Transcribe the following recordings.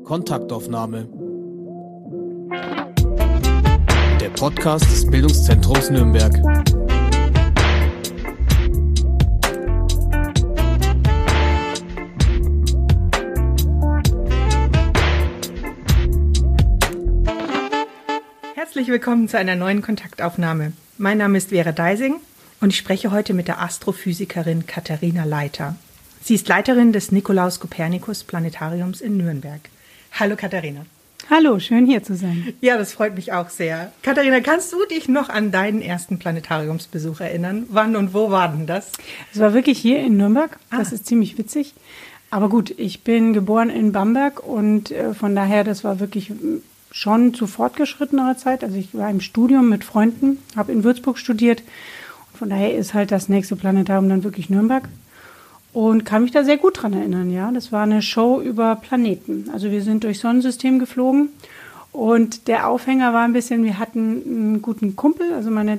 Kontaktaufnahme. Der Podcast des Bildungszentrums Nürnberg. Herzlich willkommen zu einer neuen Kontaktaufnahme. Mein Name ist Vera Deising und ich spreche heute mit der Astrophysikerin Katharina Leiter. Sie ist Leiterin des Nikolaus-Kopernikus-Planetariums in Nürnberg. Hallo Katharina. Hallo, schön hier zu sein. Ja, das freut mich auch sehr. Katharina, kannst du dich noch an deinen ersten Planetariumsbesuch erinnern? Wann und wo war denn das? Es war wirklich hier in Nürnberg. Das ist ziemlich witzig. Aber gut, ich bin geboren in Bamberg und von daher, das war wirklich schon zu fortgeschrittener Zeit. Also ich war im Studium mit Freunden, habe in Würzburg studiert. Und von daher ist halt das nächste Planetarium dann wirklich Nürnberg. Und kann mich da sehr gut dran erinnern, ja. Das war eine Show über Planeten. Also wir sind durchs Sonnensystem geflogen und der Aufhänger war ein bisschen, wir hatten einen guten Kumpel, also meine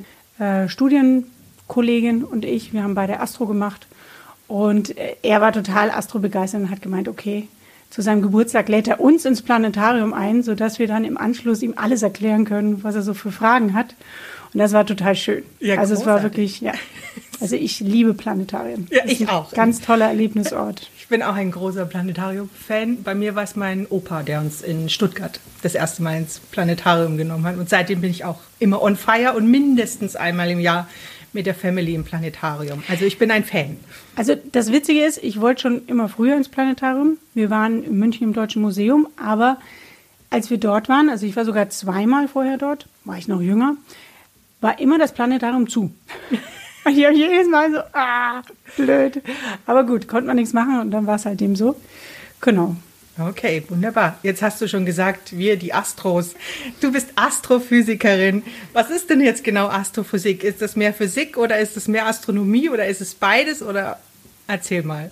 Studienkollegin und ich, wir haben beide Astro gemacht und er war total astrobegeistert und hat gemeint, okay, zu seinem Geburtstag lädt er uns ins Planetarium ein, sodass wir dann im Anschluss ihm alles erklären können, was er so für Fragen hat. Und das war total schön. Ja, also es war wirklich, ja. Also ich liebe Planetarien. Ja, ich auch. Ganz toller Erlebnisort. Ich bin auch ein großer Planetarium-Fan. Bei mir war es mein Opa, der uns in Stuttgart das erste Mal ins Planetarium genommen hat. Und seitdem bin ich auch immer on fire und mindestens einmal im Jahr mit der Family im Planetarium. Also ich bin ein Fan. Also das Witzige ist, ich wollte schon immer früher ins Planetarium. Wir waren in München im Deutschen Museum, aber als wir dort waren, also ich war sogar zweimal vorher dort, war ich noch jünger, war immer das Planetarium zu. Und ich habe jedes Mal so, blöd. Aber gut, konnte man nichts machen und dann war es halt eben so. Genau. Okay, wunderbar. Jetzt hast du schon gesagt, wir die Astros. Du bist Astrophysikerin. Was ist denn jetzt genau Astrophysik? Ist das mehr Physik oder ist es mehr Astronomie oder ist es beides? Oder erzähl mal.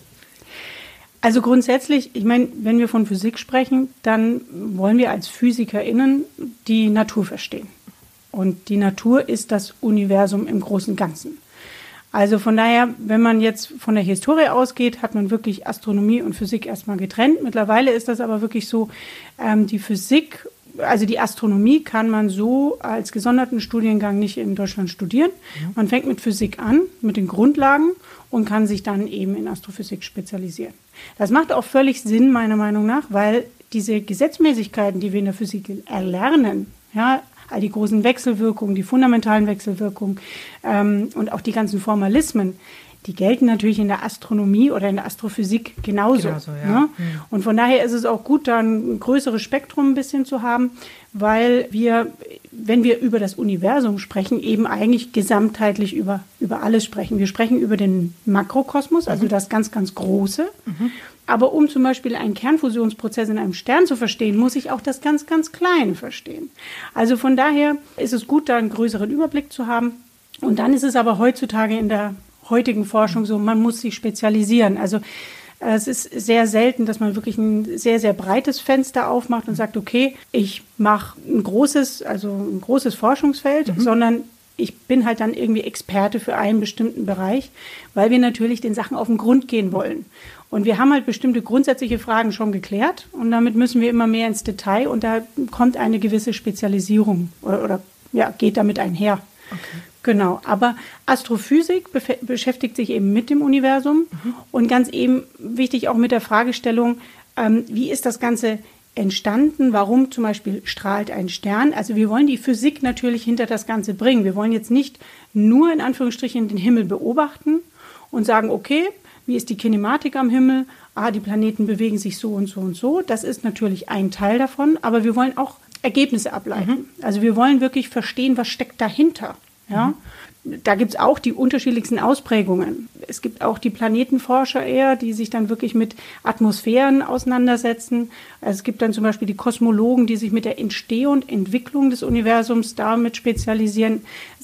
Also grundsätzlich, ich meine, wenn wir von Physik sprechen, dann wollen wir als PhysikerInnen die Natur verstehen. Und die Natur ist das Universum im Großen und Ganzen. Also von daher, wenn man jetzt von der Historie ausgeht, hat man wirklich Astronomie und Physik erstmal getrennt. Mittlerweile ist das aber wirklich so, die Physik, also die Astronomie kann man so als gesonderten Studiengang nicht in Deutschland studieren. Man fängt mit Physik an, mit den Grundlagen und kann sich dann eben in Astrophysik spezialisieren. Das macht auch völlig Sinn, meiner Meinung nach, weil diese Gesetzmäßigkeiten, die wir in der Physik erlernen, ja, all die großen Wechselwirkungen, die fundamentalen Wechselwirkungen und auch die ganzen Formalismen, die gelten natürlich in der Astronomie oder in der Astrophysik genauso. Ja. Ne? Und von daher ist es auch gut, da ein größeres Spektrum ein bisschen zu haben, weil wir, wenn wir über das Universum sprechen, eben eigentlich gesamtheitlich über alles sprechen. Wir sprechen über den Makrokosmos, also das ganz, ganz Große. Aber um zum Beispiel einen Kernfusionsprozess in einem Stern zu verstehen, muss ich auch das ganz, ganz Kleine verstehen. Also von daher ist es gut, da einen größeren Überblick zu haben. Und dann ist es aber heutzutage in der heutigen Forschung so, man muss sich spezialisieren. Also es ist sehr selten, dass man wirklich ein sehr, sehr breites Fenster aufmacht und sagt, okay, ich mache ein großes Forschungsfeld, sondern ich bin halt dann irgendwie Experte für einen bestimmten Bereich, weil wir natürlich den Sachen auf den Grund gehen wollen. Und wir haben halt bestimmte grundsätzliche Fragen schon geklärt und damit müssen wir immer mehr ins Detail und da kommt eine gewisse Spezialisierung oder geht damit einher. Okay. Genau, aber Astrophysik beschäftigt sich eben mit dem Universum und ganz eben wichtig auch mit der Fragestellung, wie ist das Ganze entstanden, warum zum Beispiel strahlt ein Stern. Also wir wollen die Physik natürlich hinter das Ganze bringen. Wir wollen jetzt nicht nur in Anführungsstrichen den Himmel beobachten und sagen, okay, wie ist die Kinematik am Himmel? Die Planeten bewegen sich so und so und so. Das ist natürlich ein Teil davon, aber wir wollen auch Ergebnisse ableiten. Also wir wollen wirklich verstehen, was steckt dahinter. Ja? Da gibt es auch die unterschiedlichsten Ausprägungen. Es gibt auch die Planetenforscher eher, die sich dann wirklich mit Atmosphären auseinandersetzen. Also es gibt dann zum Beispiel die Kosmologen, die sich mit der Entstehung und Entwicklung des Universums damit spezialisieren.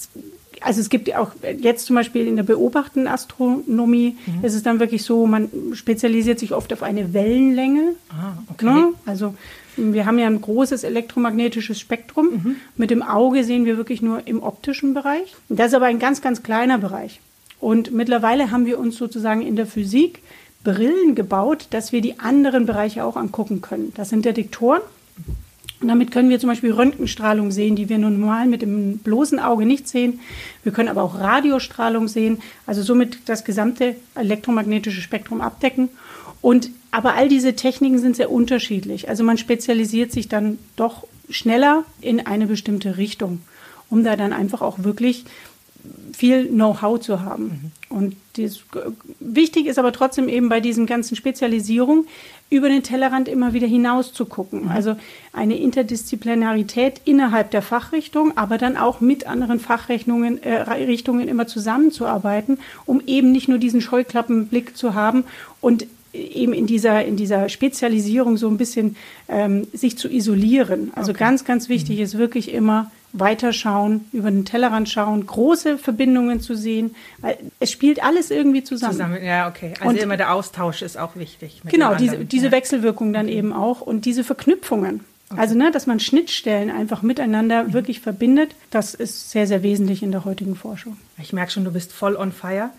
Also es gibt auch jetzt zum Beispiel in der beobachtenden Astronomie, ist es dann wirklich so, man spezialisiert sich oft auf eine Wellenlänge. Okay. Ne? Also wir haben ja ein großes elektromagnetisches Spektrum. Mit dem Auge sehen wir wirklich nur im optischen Bereich. Das ist aber ein ganz, ganz kleiner Bereich. Und mittlerweile haben wir uns sozusagen in der Physik Brillen gebaut, dass wir die anderen Bereiche auch angucken können. Das sind Detektoren. Und damit können wir zum Beispiel Röntgenstrahlung sehen, die wir normal mit dem bloßen Auge nicht sehen. Wir können aber auch Radiostrahlung sehen, also somit das gesamte elektromagnetische Spektrum abdecken. Aber all diese Techniken sind sehr unterschiedlich. Also man spezialisiert sich dann doch schneller in eine bestimmte Richtung, um da dann einfach auch wirklich viel Know-how zu haben. Und wichtig ist aber trotzdem eben bei diesen ganzen Spezialisierungen, über den Tellerrand immer wieder hinaus zu gucken. Also eine Interdisziplinarität innerhalb der Fachrichtung, aber dann auch mit anderen Fachrichtungen immer zusammenzuarbeiten, um eben nicht nur diesen Scheuklappenblick zu haben und eben in dieser Spezialisierung so ein bisschen sich zu isolieren. Also ganz, ganz wichtig ist wirklich immer weiterschauen, über den Tellerrand schauen, große Verbindungen zu sehen, weil es spielt alles irgendwie zusammen. Ja, okay. Also immer der Austausch ist auch wichtig. Genau, diese Wechselwirkung dann eben auch und diese Verknüpfungen. Okay. Also, dass man Schnittstellen einfach miteinander wirklich verbindet, das ist sehr, sehr wesentlich in der heutigen Forschung. Ich merke schon, du bist voll on fire.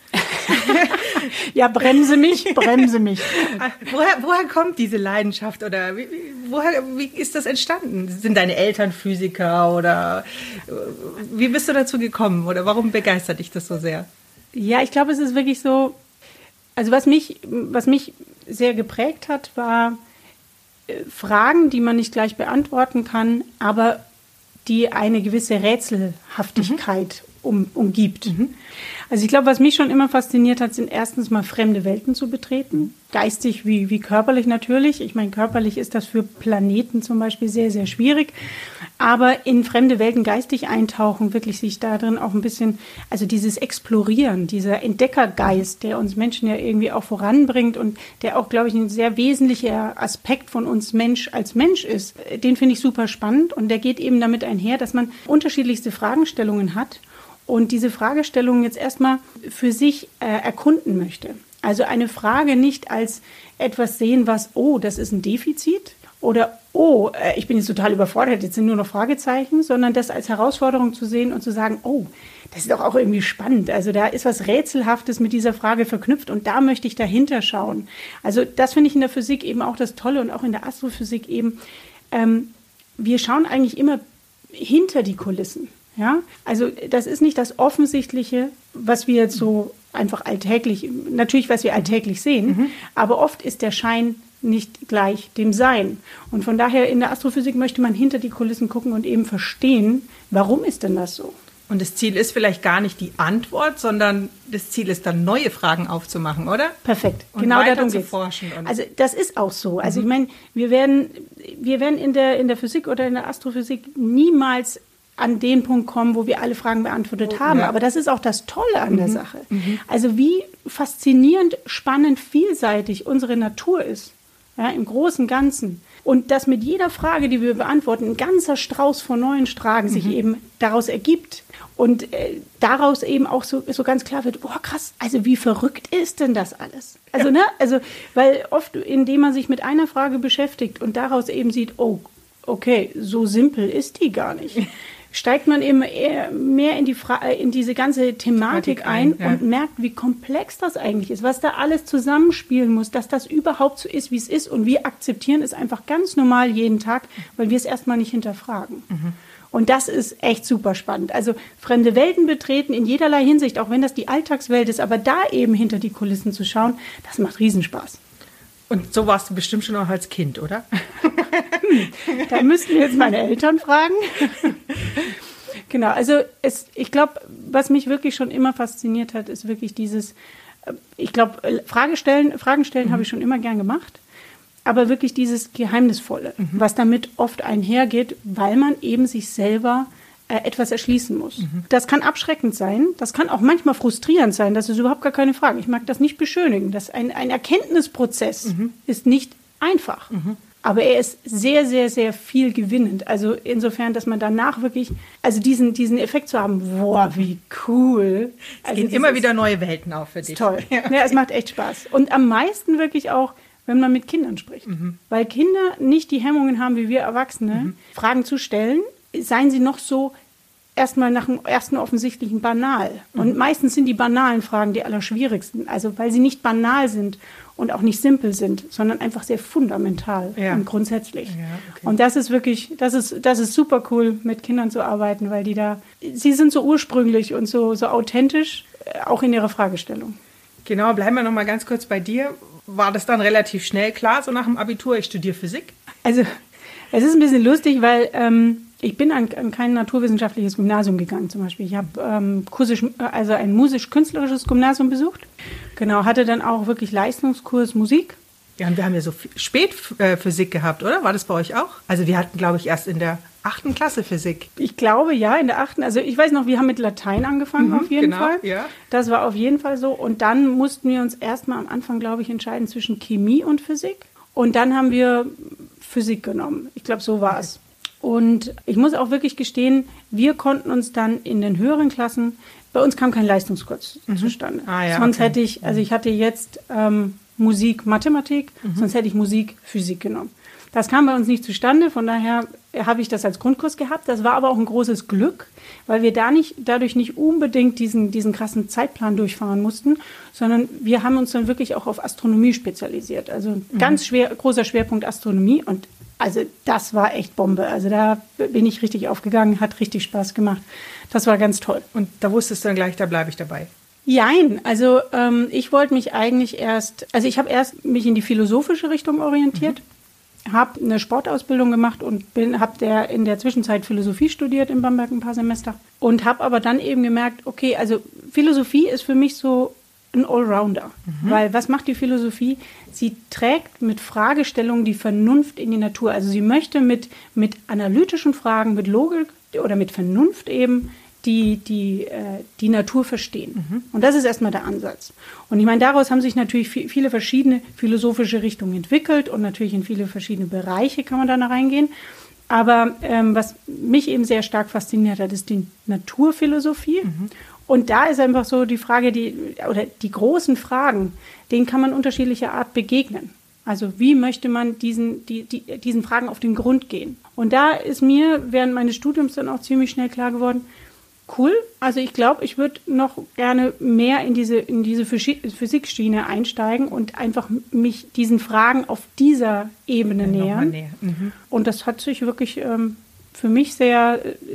Ja, bremse mich. Woher kommt diese Leidenschaft oder wie ist das entstanden? Sind deine Eltern Physiker oder wie bist du dazu gekommen oder warum begeistert dich das so sehr? Ja, ich glaube, es ist wirklich so, also was mich sehr geprägt hat, war Fragen, die man nicht gleich beantworten kann, aber die eine gewisse Rätselhaftigkeit umgibt. Also ich glaube, was mich schon immer fasziniert hat, sind erstens mal fremde Welten zu betreten. Geistig wie körperlich natürlich. Ich meine, körperlich ist das für Planeten zum Beispiel sehr, sehr schwierig. Aber in fremde Welten geistig eintauchen, wirklich sich da drin auch ein bisschen, also dieses Explorieren, dieser Entdeckergeist, der uns Menschen ja irgendwie auch voranbringt und der auch, glaube ich, ein sehr wesentlicher Aspekt von uns Mensch als Mensch ist, den finde ich super spannend. Und der geht eben damit einher, dass man unterschiedlichste Fragestellungen hat und diese Fragestellungen jetzt erstmal für sich erkunden möchte. Also eine Frage nicht als etwas sehen, was, oh, das ist ein Defizit oder, oh, ich bin jetzt total überfordert, jetzt sind nur noch Fragezeichen, sondern das als Herausforderung zu sehen und zu sagen, oh, das ist doch auch irgendwie spannend. Also da ist was Rätselhaftes mit dieser Frage verknüpft und da möchte ich dahinter schauen. Also das finde ich in der Physik eben auch das Tolle und auch in der Astrophysik eben. Wir schauen eigentlich immer hinter die Kulissen. Ja, also das ist nicht das Offensichtliche, was wir jetzt so einfach alltäglich, natürlich, was wir alltäglich sehen, aber oft ist der Schein nicht gleich dem Sein. Und von daher in der Astrophysik möchte man hinter die Kulissen gucken und eben verstehen, warum ist denn das so? Und das Ziel ist vielleicht gar nicht die Antwort, sondern das Ziel ist dann, neue Fragen aufzumachen, oder? Perfekt, und genau weiter darum zu geht's. Forschen. Also das ist auch so. Also ich meine, wir werden in der Physik oder in der Astrophysik niemals an den Punkt kommen, wo wir alle Fragen beantwortet haben. Ja. Aber das ist auch das Tolle an der Sache. Also wie faszinierend, spannend, vielseitig unsere Natur ist, ja, im großen Ganzen. Und dass mit jeder Frage, die wir beantworten, ein ganzer Strauß von neuen Fragen sich eben daraus ergibt. Und daraus eben auch so ganz klar wird, boah, krass, also wie verrückt ist denn das alles? Also, weil oft, indem man sich mit einer Frage beschäftigt und daraus eben sieht, oh, okay, so simpel ist die gar nicht. Steigt man eben eher mehr in diese ganze Thematik ein und merkt, wie komplex das eigentlich ist, was da alles zusammenspielen muss, dass das überhaupt so ist, wie es ist. Und wir akzeptieren es einfach ganz normal jeden Tag, weil wir es erstmal nicht hinterfragen. Und das ist echt super spannend. Also fremde Welten betreten in jederlei Hinsicht, auch wenn das die Alltagswelt ist, aber da eben hinter die Kulissen zu schauen, das macht Riesenspaß. Und so warst du bestimmt schon auch als Kind, oder? Da müssten wir jetzt meine Eltern fragen. Genau, also ich glaube, was mich wirklich schon immer fasziniert hat, ist wirklich dieses, ich glaube, Fragen stellen habe ich schon immer gern gemacht, aber wirklich dieses Geheimnisvolle, was damit oft einhergeht, weil man eben sich selber etwas erschließen muss. Das kann abschreckend sein, das kann auch manchmal frustrierend sein, das ist überhaupt gar keine Frage. Ich mag das nicht beschönigen. Ein Erkenntnisprozess ist nicht einfach, aber er ist sehr, sehr, sehr viel gewinnend. Also insofern, dass man danach wirklich, also diesen Effekt zu haben, boah, wie cool. Es gehen immer wieder neue Welten auf für dich. Toll. Ja, es macht echt Spaß. Und am meisten wirklich auch, wenn man mit Kindern spricht. Weil Kinder nicht die Hemmungen haben, wie wir Erwachsene, Fragen zu stellen, seien sie noch so erstmal nach dem ersten offensichtlichen banal. Und meistens sind die banalen Fragen die allerschwierigsten, also weil sie nicht banal sind und auch nicht simpel sind, sondern einfach sehr fundamental und grundsätzlich. Ja, okay. Und das ist wirklich, das ist super cool, mit Kindern zu arbeiten, weil sie sind so ursprünglich und so authentisch, auch in ihrer Fragestellung. Genau, bleiben wir noch mal ganz kurz bei dir. War das dann relativ schnell klar, so nach dem Abitur, ich studiere Physik? Also, es ist ein bisschen lustig, weil ich bin an kein naturwissenschaftliches Gymnasium gegangen zum Beispiel. Ich habe ein musisch-künstlerisches Gymnasium besucht. Genau, hatte dann auch wirklich Leistungskurs Musik. Ja, und wir haben ja so spät Physik gehabt, oder? War das bei euch auch? Also wir hatten, glaube ich, erst in der 8. Klasse Physik. Ich glaube, ja, in der 8. Also ich weiß noch, wir haben mit Latein angefangen auf jeden Fall. Ja. Das war auf jeden Fall so. Und dann mussten wir uns erstmal am Anfang, glaube ich, entscheiden zwischen Chemie und Physik. Und dann haben wir Physik genommen. Ich glaube, so war es. Und ich muss auch wirklich gestehen, wir konnten uns dann in den höheren Klassen, bei uns kam kein Leistungskurs zustande. Sonst hätte ich, also ich hatte jetzt Musik, Mathematik, sonst hätte ich Musik, Physik genommen. Das kam bei uns nicht zustande, von daher habe ich das als Grundkurs gehabt. Das war aber auch ein großes Glück, weil wir dadurch nicht unbedingt diesen krassen Zeitplan durchfahren mussten, sondern wir haben uns dann wirklich auch auf Astronomie spezialisiert. Also ganz großer Schwerpunkt Astronomie und also das war echt Bombe. Also da bin ich richtig aufgegangen, hat richtig Spaß gemacht. Das war ganz toll. Und da wusstest du dann gleich, da bleibe ich dabei. Jein, also ich wollte mich eigentlich ich habe erst mich in die philosophische Richtung orientiert, habe eine Sportausbildung gemacht und habe in der Zwischenzeit Philosophie studiert in Bamberg ein paar Semester und habe aber dann eben gemerkt, okay, also Philosophie ist für mich so ein Allrounder, weil was macht die Philosophie? Sie trägt mit Fragestellungen die Vernunft in die Natur. Also sie möchte mit analytischen Fragen, mit Logik oder mit Vernunft eben die Natur verstehen. Und das ist erstmal der Ansatz. Und ich meine, daraus haben sich natürlich viele verschiedene philosophische Richtungen entwickelt und natürlich in viele verschiedene Bereiche kann man da reingehen. Aber was mich eben sehr stark fasziniert hat, ist die Naturphilosophie. Und da ist einfach so die Frage, die großen Fragen, denen kann man unterschiedlicher Art begegnen. Also wie möchte man diesen Fragen auf den Grund gehen? Und da ist mir während meines Studiums dann auch ziemlich schnell klar geworden, cool, also ich glaube, ich würde noch gerne mehr in diese Physikschiene einsteigen und einfach mich diesen Fragen auf dieser Ebene nähern. Und das hat sich wirklich für mich der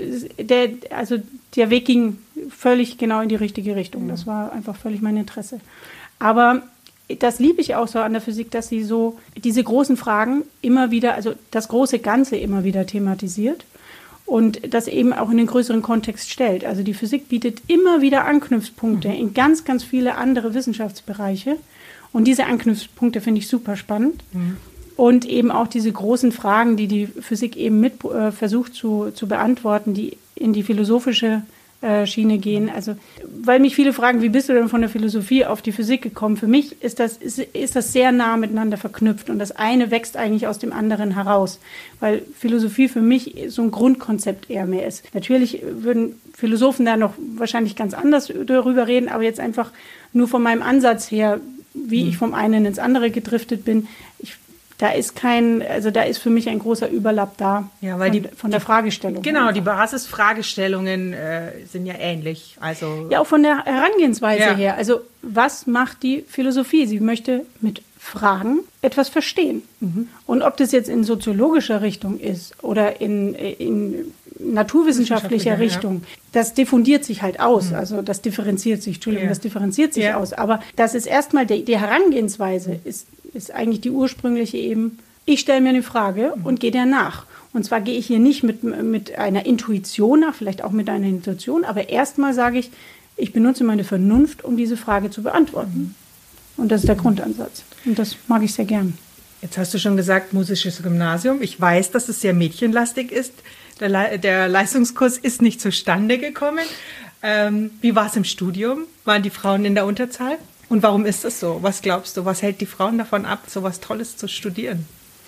Weg ging völlig genau in die richtige Richtung. Das war einfach völlig mein Interesse. Aber das liebe ich auch so an der Physik, dass sie so diese großen Fragen immer wieder, also das große Ganze immer wieder thematisiert und das eben auch in den größeren Kontext stellt. Also die Physik bietet immer wieder Anknüpfpunkte in ganz, ganz viele andere Wissenschaftsbereiche. Und diese Anknüpfpunkte finde ich super spannend. Und eben auch diese großen Fragen, die die Physik eben versucht zu beantworten, die in die philosophische Schiene gehen. Also, weil mich viele fragen, wie bist du denn von der Philosophie auf die Physik gekommen? Für mich ist das sehr nah miteinander verknüpft und das eine wächst eigentlich aus dem anderen heraus, weil Philosophie für mich so ein Grundkonzept eher mehr ist. Natürlich würden Philosophen da noch wahrscheinlich ganz anders darüber reden, aber jetzt einfach nur von meinem Ansatz her, wie ich vom einen ins andere gedriftet bin, da ist für mich ein großer Überlapp da, ja, weil von der Fragestellung. Genau, einfach. Die Basisfragestellungen sind ja ähnlich. Also ja, auch von der Herangehensweise her. Also was macht die Philosophie? Sie möchte mit Fragen etwas verstehen. Und ob das jetzt in soziologischer Richtung ist oder in naturwissenschaftlicher Richtung, das diffundiert sich halt aus. Also das differenziert sich, das differenziert sich aus. Aber das ist erstmal die Herangehensweise ist eigentlich die ursprüngliche eben, ich stelle mir eine Frage und gehe der nach. Und zwar gehe ich hier nicht mit einer Intuition nach, vielleicht auch mit einer Intuition, aber erstmal sage ich benutze meine Vernunft, um diese Frage zu beantworten. Und das ist der Grundansatz. Und das mag ich sehr gern. Jetzt hast du schon gesagt, musisches Gymnasium. Ich weiß, dass es sehr mädchenlastig ist. Der Leistungskurs ist nicht zustande gekommen. Wie war es im Studium? Waren die Frauen in der Unterzahl? Und warum ist das so? Was glaubst du? Was hält die Frauen davon ab, so was Tolles zu studieren?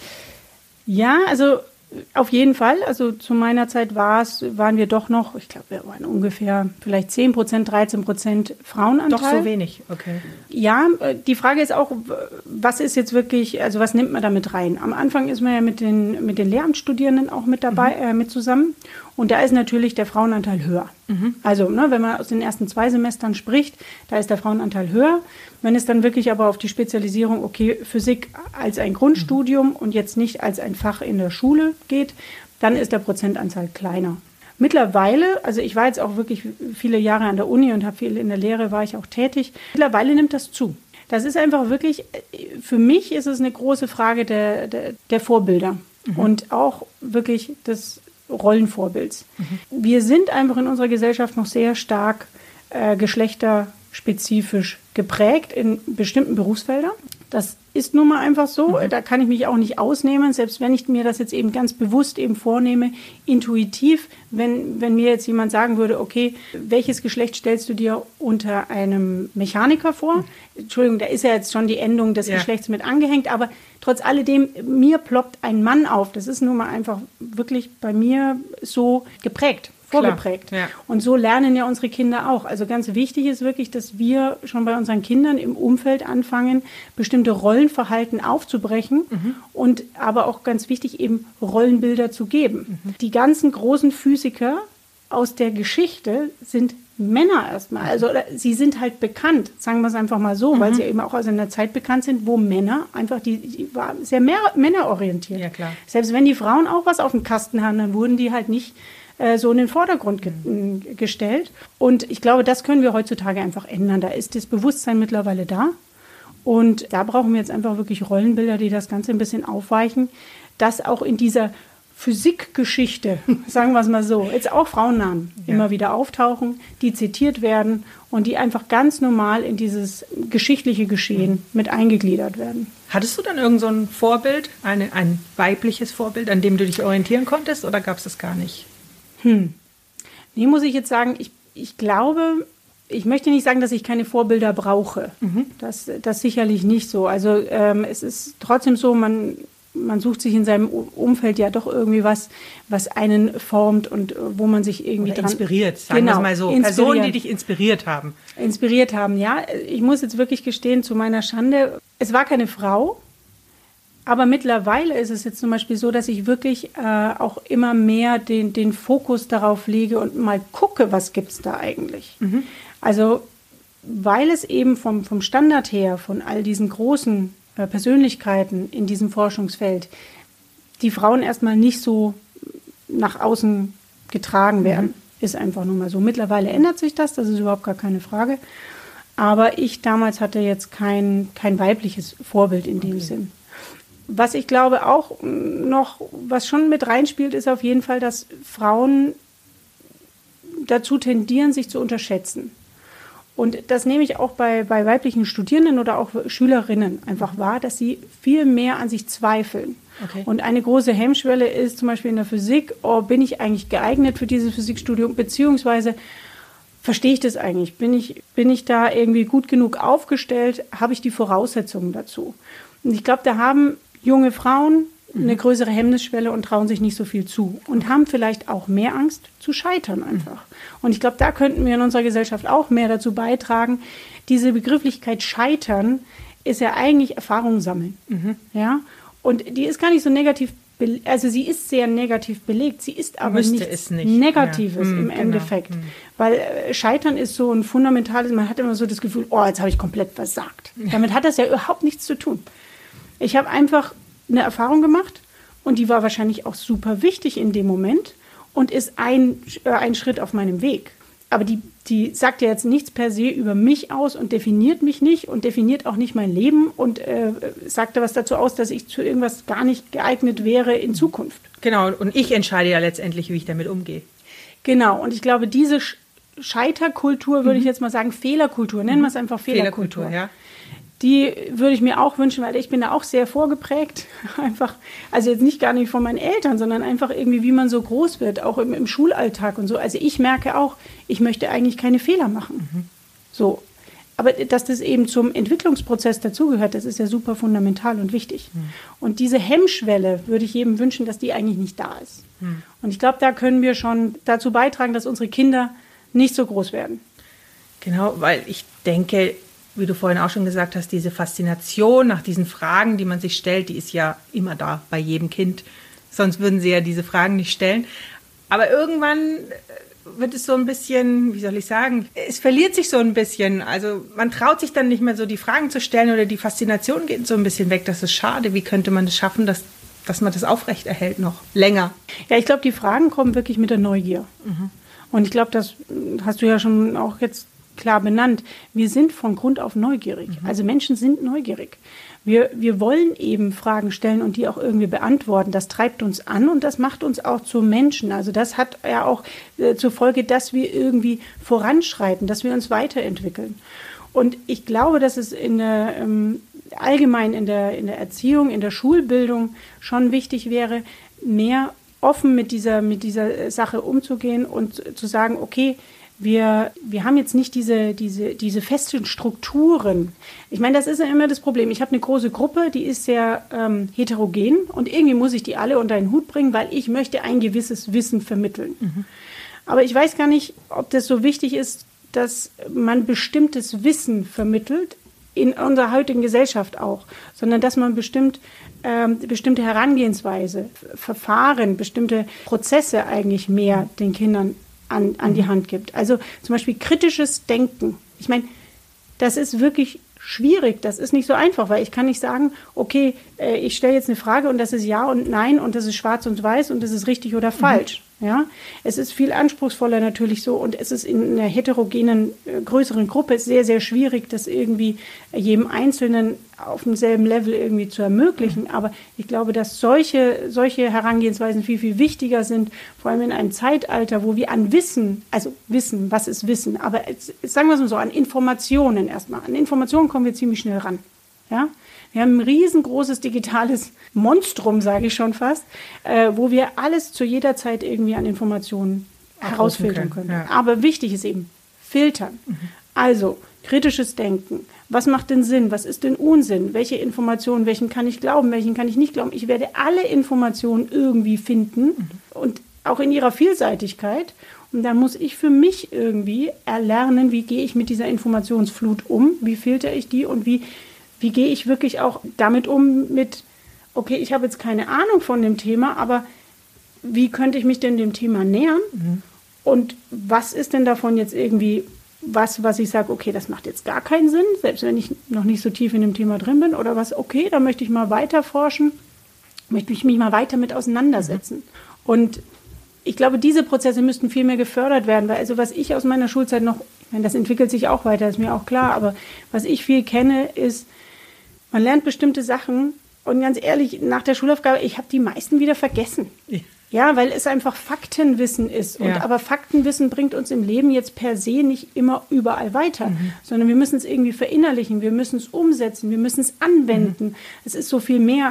Ja, also auf jeden Fall. Also zu meiner Zeit waren wir doch noch, ich glaube, wir waren ungefähr vielleicht 10%, 13% Frauenanteil. Doch so wenig, okay. Ja, die Frage ist auch, was ist jetzt wirklich, also was nimmt man da mit rein? Am Anfang ist man ja mit den Lehramtsstudierenden auch mit dabei, mit zusammen. Und da ist natürlich der Frauenanteil höher. Also, ne, wenn man aus den ersten 2 Semestern spricht, da ist der Frauenanteil höher. Wenn es dann wirklich aber auf die Spezialisierung, okay, Physik als ein Grundstudium und jetzt nicht als ein Fach in der Schule geht, dann ist der Prozentanteil kleiner. Mittlerweile, also ich war jetzt auch wirklich viele Jahre an der Uni und habe viel in der Lehre, war ich auch tätig. Mittlerweile nimmt das zu. Das ist einfach wirklich, für mich ist es eine große Frage der Vorbilder und auch wirklich des Rollenvorbilds. Wir sind einfach in unserer Gesellschaft noch sehr stark geschlechterspezifisch geprägt in bestimmten Berufsfeldern. Das ist nun mal einfach so. Da kann ich mich auch nicht ausnehmen, selbst wenn ich mir das jetzt eben ganz bewusst eben vornehme, intuitiv, wenn mir jetzt jemand sagen würde, okay, welches Geschlecht stellst du dir unter einem Mechaniker vor? Entschuldigung, da ist ja jetzt schon die Endung des Geschlechts mit angehängt, aber trotz alledem, mir ploppt ein Mann auf. Das ist nun mal einfach wirklich bei mir so geprägt. Vorgeprägt. Ja. Und so lernen ja unsere Kinder auch. Also ganz wichtig ist wirklich, dass wir schon bei unseren Kindern im Umfeld anfangen, bestimmte Rollenverhalten aufzubrechen und aber auch ganz wichtig, eben Rollenbilder zu geben. Die ganzen großen Physiker aus der Geschichte sind Männer erstmal. Also sie sind halt bekannt, sagen wir es einfach mal so, weil sie eben auch aus einer Zeit bekannt sind, wo Männer einfach, die waren sehr männerorientiert. Ja, klar. Selbst wenn die Frauen auch was auf dem Kasten haben, dann wurden die halt nicht so in den Vordergrund gestellt. Und ich glaube, das können wir heutzutage einfach ändern. Da ist das Bewusstsein mittlerweile da. Und da brauchen wir jetzt einfach wirklich Rollenbilder, die das Ganze ein bisschen aufweichen, dass auch in dieser Physikgeschichte, sagen wir es mal so, jetzt auch Frauennamen immer wieder auftauchen, die zitiert werden und die einfach ganz normal in dieses geschichtliche Geschehen mit eingegliedert werden. Hattest du dann irgend so ein Vorbild, ein weibliches Vorbild, an dem du dich orientieren konntest, oder gab es das gar nicht? Nee, muss ich jetzt sagen, ich glaube, ich möchte nicht sagen, dass ich keine Vorbilder brauche. Das sicherlich nicht so. Also es ist trotzdem so, man sucht sich in seinem Umfeld ja doch irgendwie was einen formt und wo man sich irgendwie dran inspiriert, sagen wir es mal so. Personen, die dich inspiriert haben. Inspiriert haben, ja. Ich muss jetzt wirklich gestehen, zu meiner Schande, es war keine Frau. Aber mittlerweile ist es jetzt zum Beispiel so, dass ich wirklich auch immer mehr den Fokus darauf lege und mal gucke, was gibt es da eigentlich. Also, weil es eben vom Standard her, von all diesen großen Persönlichkeiten in diesem Forschungsfeld, die Frauen erstmal nicht so nach außen getragen werden, ist einfach nur mal so. Mittlerweile ändert sich das ist überhaupt gar keine Frage. Aber ich damals hatte jetzt kein weibliches Vorbild in dem Sinn. Was ich glaube auch noch, was schon mit reinspielt, ist auf jeden Fall, dass Frauen dazu tendieren, sich zu unterschätzen. Und das nehme ich auch bei weiblichen Studierenden oder auch Schülerinnen einfach wahr, dass sie viel mehr an sich zweifeln. Okay. Und eine große Hemmschwelle ist zum Beispiel in der Physik, bin ich eigentlich geeignet für dieses Physikstudium, beziehungsweise verstehe ich das eigentlich? Bin ich da irgendwie gut genug aufgestellt? Habe ich die Voraussetzungen dazu? Und ich glaube, da haben junge Frauen eine größere Hemmnisschwelle und trauen sich nicht so viel zu und haben vielleicht auch mehr Angst zu scheitern einfach. Und ich glaube, da könnten wir in unserer Gesellschaft auch mehr dazu beitragen. Diese Begrifflichkeit Scheitern ist ja eigentlich Erfahrung sammeln. Ja? Und die ist gar nicht so negativ, also sie ist sehr negativ belegt, sie ist aber nichts Negatives im Endeffekt. Weil Scheitern ist so ein fundamentales, man hat immer so das Gefühl, jetzt habe ich komplett versagt. Damit hat das ja überhaupt nichts zu tun. Ich habe einfach eine Erfahrung gemacht und die war wahrscheinlich auch super wichtig in dem Moment und ist ein Schritt auf meinem Weg. Aber die sagt ja jetzt nichts per se über mich aus und definiert mich nicht und definiert auch nicht mein Leben und sagt da was dazu aus, dass ich zu irgendwas gar nicht geeignet wäre in Zukunft. Genau, und ich entscheide ja letztendlich, wie ich damit umgehe. Genau, und ich glaube, diese Scheiterkultur, würde ich jetzt mal sagen, Fehlerkultur, nennen wir es einfach Fehlerkultur. Ja. Die würde ich mir auch wünschen, weil ich bin da auch sehr vorgeprägt. Einfach, also jetzt nicht gar nicht von meinen Eltern, sondern einfach irgendwie, wie man so groß wird, auch im Schulalltag und so. Also ich merke auch, ich möchte eigentlich keine Fehler machen. So. Aber dass das eben zum Entwicklungsprozess dazugehört, das ist ja super fundamental und wichtig. Und diese Hemmschwelle würde ich jedem wünschen, dass die eigentlich nicht da ist. Und ich glaube, da können wir schon dazu beitragen, dass unsere Kinder nicht so groß werden. Genau, weil ich denke, wie du vorhin auch schon gesagt hast, diese Faszination nach diesen Fragen, die man sich stellt, die ist ja immer da bei jedem Kind. Sonst würden sie ja diese Fragen nicht stellen. Aber irgendwann wird es so ein bisschen, wie soll ich sagen, es verliert sich so ein bisschen. Also man traut sich dann nicht mehr so die Fragen zu stellen oder die Faszination geht so ein bisschen weg. Das ist schade. Wie könnte man es schaffen, dass man das aufrechterhält noch länger? Ja, ich glaube, die Fragen kommen wirklich mit der Neugier. Und ich glaube, das hast du ja schon auch jetzt klar benannt. Wir sind von Grund auf neugierig. Also Menschen sind neugierig. Wir wollen eben Fragen stellen und die auch irgendwie beantworten. Das treibt uns an und das macht uns auch zu Menschen. Also das hat ja auch zur Folge, dass wir irgendwie voranschreiten, dass wir uns weiterentwickeln. Und ich glaube, dass es allgemein in der Erziehung, in der Schulbildung schon wichtig wäre, mehr offen mit dieser Sache umzugehen und zu sagen, okay, wir haben jetzt nicht diese festen Strukturen. Ich meine, das ist ja immer das Problem. Ich habe eine große Gruppe, die ist sehr heterogen und irgendwie muss ich die alle unter einen Hut bringen, weil ich möchte ein gewisses Wissen vermitteln. Aber ich weiß gar nicht, ob das so wichtig ist, dass man bestimmtes Wissen vermittelt, in unserer heutigen Gesellschaft auch, sondern dass man bestimmte Herangehensweise, Verfahren, bestimmte Prozesse eigentlich mehr den Kindern an die Hand gibt. Also zum Beispiel kritisches Denken. Ich meine, das ist wirklich schwierig, das ist nicht so einfach, weil ich kann nicht sagen, okay, ich stelle jetzt eine Frage und das ist Ja und Nein und das ist schwarz und weiß und das ist richtig oder falsch. Ja, es ist viel anspruchsvoller natürlich so und es ist in einer heterogenen, größeren Gruppe sehr, sehr schwierig, das irgendwie jedem Einzelnen auf demselben Level irgendwie zu ermöglichen. Aber ich glaube, dass solche Herangehensweisen viel, viel wichtiger sind, vor allem in einem Zeitalter, wo wir an Wissen, also Wissen, was ist Wissen, aber sagen wir es mal so, an Informationen erstmal. An Informationen kommen wir ziemlich schnell ran. Ja? Wir haben ein riesengroßes digitales Monstrum, sage ich schon fast, wo wir alles zu jeder Zeit irgendwie an Informationen herausfiltern können. Ja. Aber wichtig ist eben filtern. Also kritisches Denken. Was macht denn Sinn? Was ist denn Unsinn? Welche Informationen, welchen kann ich glauben, welchen kann ich nicht glauben? Ich werde alle Informationen irgendwie finden und auch in ihrer Vielseitigkeit. Und dann muss ich für mich irgendwie erlernen, wie gehe ich mit dieser Informationsflut um? Wie filtere ich die und wie gehe ich wirklich auch damit um okay, ich habe jetzt keine Ahnung von dem Thema, aber wie könnte ich mich denn dem Thema nähern? Und was ist denn davon jetzt irgendwie was ich sage, okay, das macht jetzt gar keinen Sinn, selbst wenn ich noch nicht so tief in dem Thema drin bin, oder was, okay, da möchte ich mal weiter forschen, möchte ich mich mal weiter mit auseinandersetzen. Und ich glaube, diese Prozesse müssten viel mehr gefördert werden, weil also was ich aus meiner Schulzeit noch, ich meine, das entwickelt sich auch weiter, ist mir auch klar, aber was ich viel kenne, ist, man lernt bestimmte Sachen und ganz ehrlich, nach der Schulaufgabe, ich habe die meisten wieder vergessen. Ja, weil es einfach Faktenwissen ist. Aber Faktenwissen bringt uns im Leben jetzt per se nicht immer überall weiter, sondern wir müssen es irgendwie verinnerlichen, wir müssen es umsetzen, wir müssen es anwenden. Es ist so viel mehr,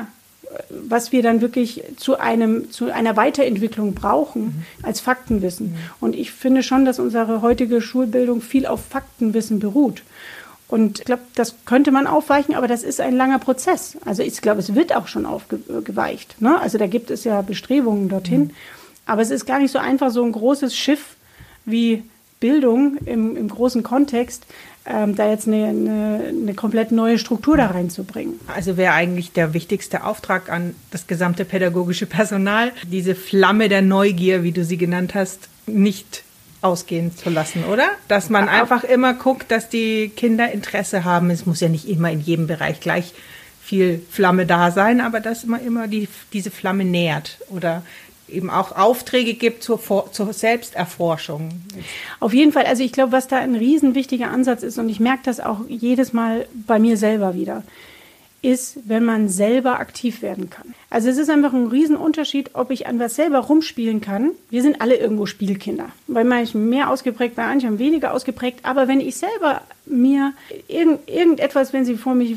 was wir dann wirklich zu einer Weiterentwicklung brauchen als Faktenwissen. Und ich finde schon, dass unsere heutige Schulbildung viel auf Faktenwissen beruht. Und ich glaube, das könnte man aufweichen, aber das ist ein langer Prozess. Also ich glaube, es wird auch schon aufgeweicht. Ne? Also da gibt es ja Bestrebungen dorthin. Aber es ist gar nicht so einfach, so ein großes Schiff wie Bildung im großen Kontext, da jetzt eine komplett neue Struktur da reinzubringen. Also wäre eigentlich der wichtigste Auftrag an das gesamte pädagogische Personal, diese Flamme der Neugier, wie du sie genannt hast, nicht ausgehen zu lassen, oder? Dass man einfach immer guckt, dass die Kinder Interesse haben. Es muss ja nicht immer in jedem Bereich gleich viel Flamme da sein, aber dass man immer diese Flamme nährt oder eben auch Aufträge gibt zur Selbsterforschung. Auf jeden Fall. Also ich glaube, was da ein riesen wichtiger Ansatz ist, und ich merke das auch jedes Mal bei mir selber wieder, ist, wenn man selber aktiv werden kann. Also es ist einfach ein Riesenunterschied, ob ich an was selber rumspielen kann. Wir sind alle irgendwo Spielkinder. Bei manchen mehr ausgeprägt, bei manchen weniger ausgeprägt. Aber wenn ich selber mir irgendetwas, wenn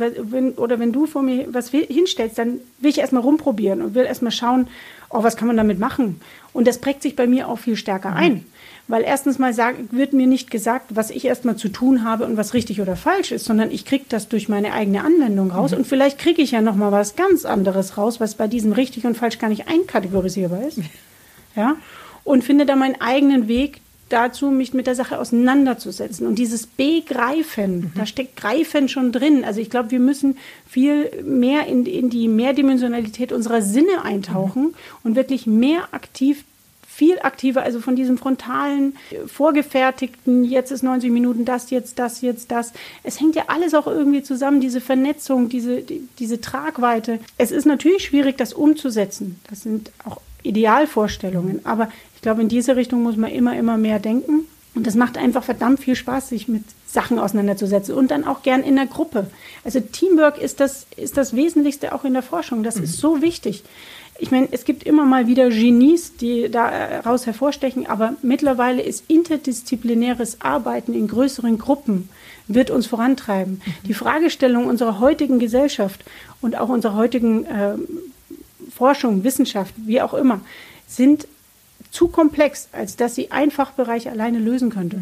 du vor mir was hinstellst, dann will ich erstmal rumprobieren und will erstmal schauen, was kann man damit machen? Und das prägt sich bei mir auch viel stärker ein. Weil erstens mal wird mir nicht gesagt, was ich erstmal zu tun habe und was richtig oder falsch ist, sondern ich kriege das durch meine eigene Anwendung raus. Und vielleicht kriege ich ja nochmal was ganz anderes raus, was bei diesem richtig und falsch gar nicht einkategorisierbar ist. Ja? Und finde da meinen eigenen Weg dazu, mich mit der Sache auseinanderzusetzen. Und dieses Begreifen, da steckt Greifen schon drin. Also ich glaube, wir müssen viel mehr in die Mehrdimensionalität unserer Sinne eintauchen und wirklich mehr aktiv viel aktiver, also von diesem frontalen, vorgefertigten, jetzt ist 90 Minuten das, jetzt das, jetzt das. Es hängt ja alles auch irgendwie zusammen, diese Vernetzung, diese Tragweite. Es ist natürlich schwierig, das umzusetzen. Das sind auch Idealvorstellungen, aber ich glaube, in diese Richtung muss man immer mehr denken. Und das macht einfach verdammt viel Spaß, sich mit Sachen auseinanderzusetzen und dann auch gern in der Gruppe. Also Teamwork ist das Wesentlichste auch in der Forschung. Das ist so wichtig. Ich meine, es gibt immer mal wieder Genies, die daraus hervorstechen, aber mittlerweile ist interdisziplinäres Arbeiten in größeren Gruppen, wird uns vorantreiben. Die Fragestellung unserer heutigen Gesellschaft und auch unserer heutigen Forschung, Wissenschaft, wie auch immer, sind zu komplex, als dass sie einen Fachbereich alleine lösen könnte.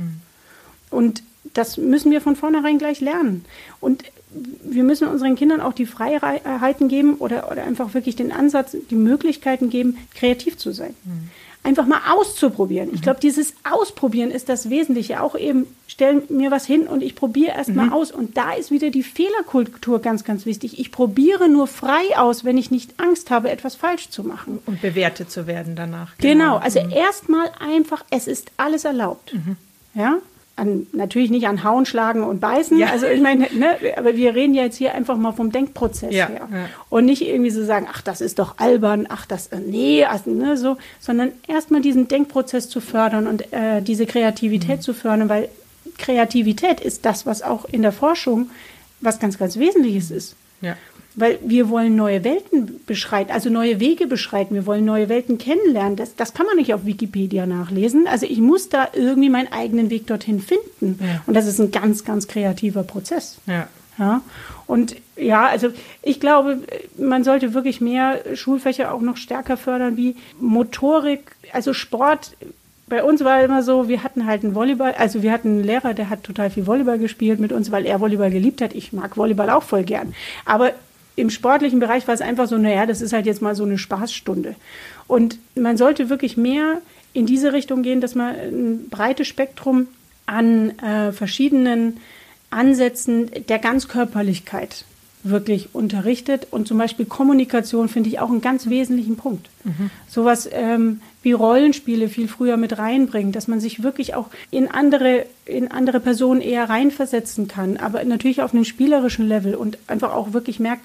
Und das müssen wir von vornherein gleich lernen. Und wir müssen unseren Kindern auch die Freiheiten geben oder einfach wirklich den Ansatz, die Möglichkeiten geben, kreativ zu sein. Einfach mal auszuprobieren. Ich glaube, dieses Ausprobieren ist das Wesentliche. Auch eben, stell mir was hin und ich probiere erst mal aus. Und da ist wieder die Fehlerkultur ganz, ganz wichtig. Ich probiere nur frei aus, wenn ich nicht Angst habe, etwas falsch zu machen. Und bewertet zu werden danach. Genau, also erstmal einfach, es ist alles erlaubt. Ja? Natürlich nicht an Hauen, Schlagen und Beißen. Ja. Also ich meine, ne, aber wir reden ja jetzt hier einfach mal vom Denkprozess her. Ja. Und nicht irgendwie so sagen, ach, das ist doch albern, ach, das, nee, also, ne, so, sondern erstmal diesen Denkprozess zu fördern und diese Kreativität zu fördern, weil Kreativität ist das, was auch in der Forschung was ganz, ganz Wesentliches ist. Ja. Weil wir wollen neue Welten beschreiten, also neue Wege beschreiten. Wir wollen neue Welten kennenlernen. Das kann man nicht auf Wikipedia nachlesen. Also ich muss da irgendwie meinen eigenen Weg dorthin finden. Ja. Und das ist ein ganz, ganz kreativer Prozess. Ja. Ja. Und ja, also ich glaube, man sollte wirklich mehr Schulfächer auch noch stärker fördern, wie Motorik, also Sport. Bei uns war immer so, wir hatten halt einen Volleyball, also wir hatten einen Lehrer, der hat total viel Volleyball gespielt mit uns, weil er Volleyball geliebt hat. Ich mag Volleyball auch voll gern. Aber im sportlichen Bereich war es einfach so, naja, das ist halt jetzt mal so eine Spaßstunde. Und man sollte wirklich mehr in diese Richtung gehen, dass man ein breites Spektrum an verschiedenen Ansätzen der Ganzkörperlichkeit wirklich unterrichtet. Und zum Beispiel Kommunikation finde ich auch einen ganz wesentlichen Punkt. Sowas wie Rollenspiele viel früher mit reinbringen, dass man sich wirklich auch in andere Personen eher reinversetzen kann, aber natürlich auf einem spielerischen Level und einfach auch wirklich merkt,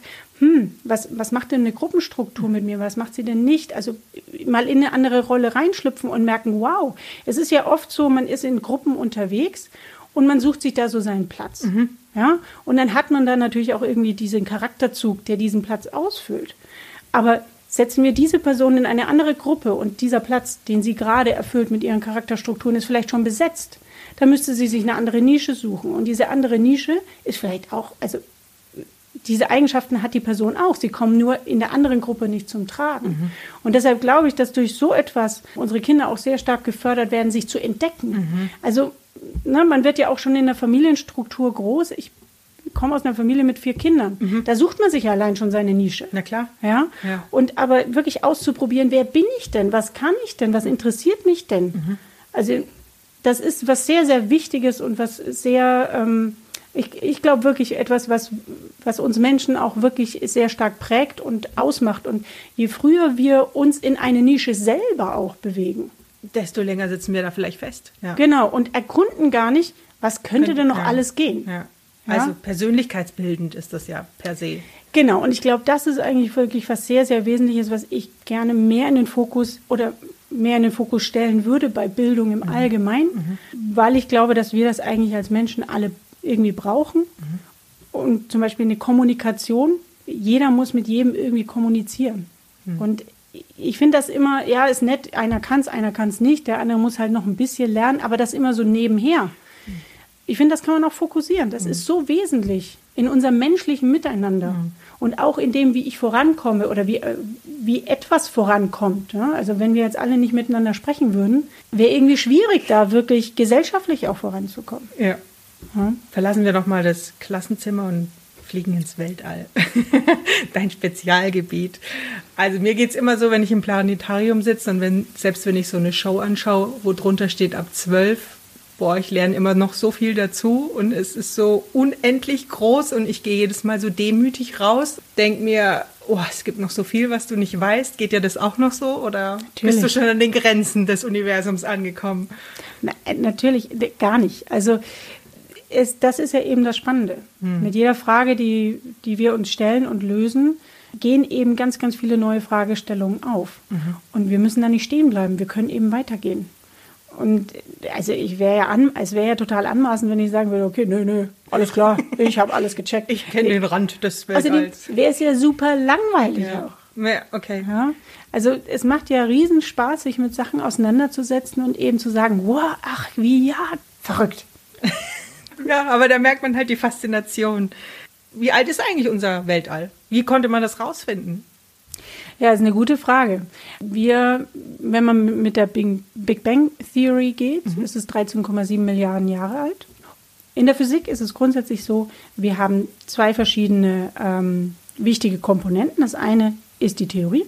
was macht denn eine Gruppenstruktur mit mir, was macht sie denn nicht? Also mal in eine andere Rolle reinschlüpfen und merken, wow, es ist ja oft so, man ist in Gruppen unterwegs und man sucht sich da so seinen Platz. Ja? Und dann hat man da natürlich auch irgendwie diesen Charakterzug, der diesen Platz ausfüllt. Aber setzen wir diese Person in eine andere Gruppe und dieser Platz, den sie gerade erfüllt mit ihren Charakterstrukturen, ist vielleicht schon besetzt, dann müsste sie sich eine andere Nische suchen. Und diese andere Nische ist vielleicht auch, also diese Eigenschaften hat die Person auch. Sie kommen nur in der anderen Gruppe nicht zum Tragen. Und deshalb glaube ich, dass durch so etwas unsere Kinder auch sehr stark gefördert werden, sich zu entdecken. Also man wird ja auch schon in der Familienstruktur groß. Ich komme aus einer Familie mit 4 Kindern. Da sucht man sich ja allein schon seine Nische. Na klar. Ja? Und aber wirklich auszuprobieren, wer bin ich denn? Was kann ich denn? Was interessiert mich denn? Also das ist was sehr, sehr Wichtiges und was sehr, ich glaube wirklich etwas, was uns Menschen auch wirklich sehr stark prägt und ausmacht. Und je früher wir uns in eine Nische selber auch bewegen, desto länger sitzen wir da vielleicht fest. Ja. Genau, und erkunden gar nicht, was könnte denn noch alles gehen. Ja. Also persönlichkeitsbildend ist das ja per se. Genau, und ich glaube, das ist eigentlich wirklich was sehr, sehr Wesentliches, was ich gerne mehr in den Fokus stellen würde bei Bildung im Allgemeinen, weil ich glaube, dass wir das eigentlich als Menschen alle irgendwie brauchen. Und zum Beispiel eine Kommunikation, jeder muss mit jedem irgendwie kommunizieren. Und ich finde das immer, ja, ist nett, einer kann es nicht, der andere muss halt noch ein bisschen lernen, aber das immer so nebenher. Ich finde, das kann man auch fokussieren. Das ist so wesentlich in unserem menschlichen Miteinander und auch in dem, wie ich vorankomme oder wie etwas vorankommt. Ja? Also wenn wir jetzt alle nicht miteinander sprechen würden, wäre irgendwie schwierig, da wirklich gesellschaftlich auch voranzukommen. Ja. Verlassen wir doch mal das Klassenzimmer und fliegen ins Weltall. Dein Spezialgebiet. Also mir geht es immer so, wenn ich im Planetarium sitze und selbst wenn ich so eine Show anschaue, wo drunter steht ab 12, boah, ich lerne immer noch so viel dazu und es ist so unendlich groß und ich gehe jedes Mal so demütig raus, denke mir, oh, es gibt noch so viel, was du nicht weißt. Geht dir das auch noch so oder Natürlich. bist du schon an den Grenzen des Universums angekommen? Natürlich gar nicht. Also das ist ja eben das Spannende. Mit jeder Frage, die wir uns stellen und lösen, gehen eben ganz, ganz viele neue Fragestellungen auf. Und wir müssen da nicht stehen bleiben. Wir können eben weitergehen. Und also es wäre ja total anmaßend, wenn ich sagen würde, okay, nö, alles klar, ich habe alles gecheckt. Ich kenne den Rand des Weltalls. Außerdem wäre es ja super langweilig auch. Ja, okay. Ja? Also es macht ja riesen Spaß, sich mit Sachen auseinanderzusetzen und eben zu sagen, wow, ach, verrückt. Ja, aber da merkt man halt die Faszination. Wie alt ist eigentlich unser Weltall? Wie konnte man das rausfinden? Ja, ist eine gute Frage. Wenn man mit der Big Bang Theory geht, ist es 13,7 Milliarden Jahre alt. In der Physik ist es grundsätzlich so, wir haben zwei verschiedene wichtige Komponenten. Das eine ist die Theorie.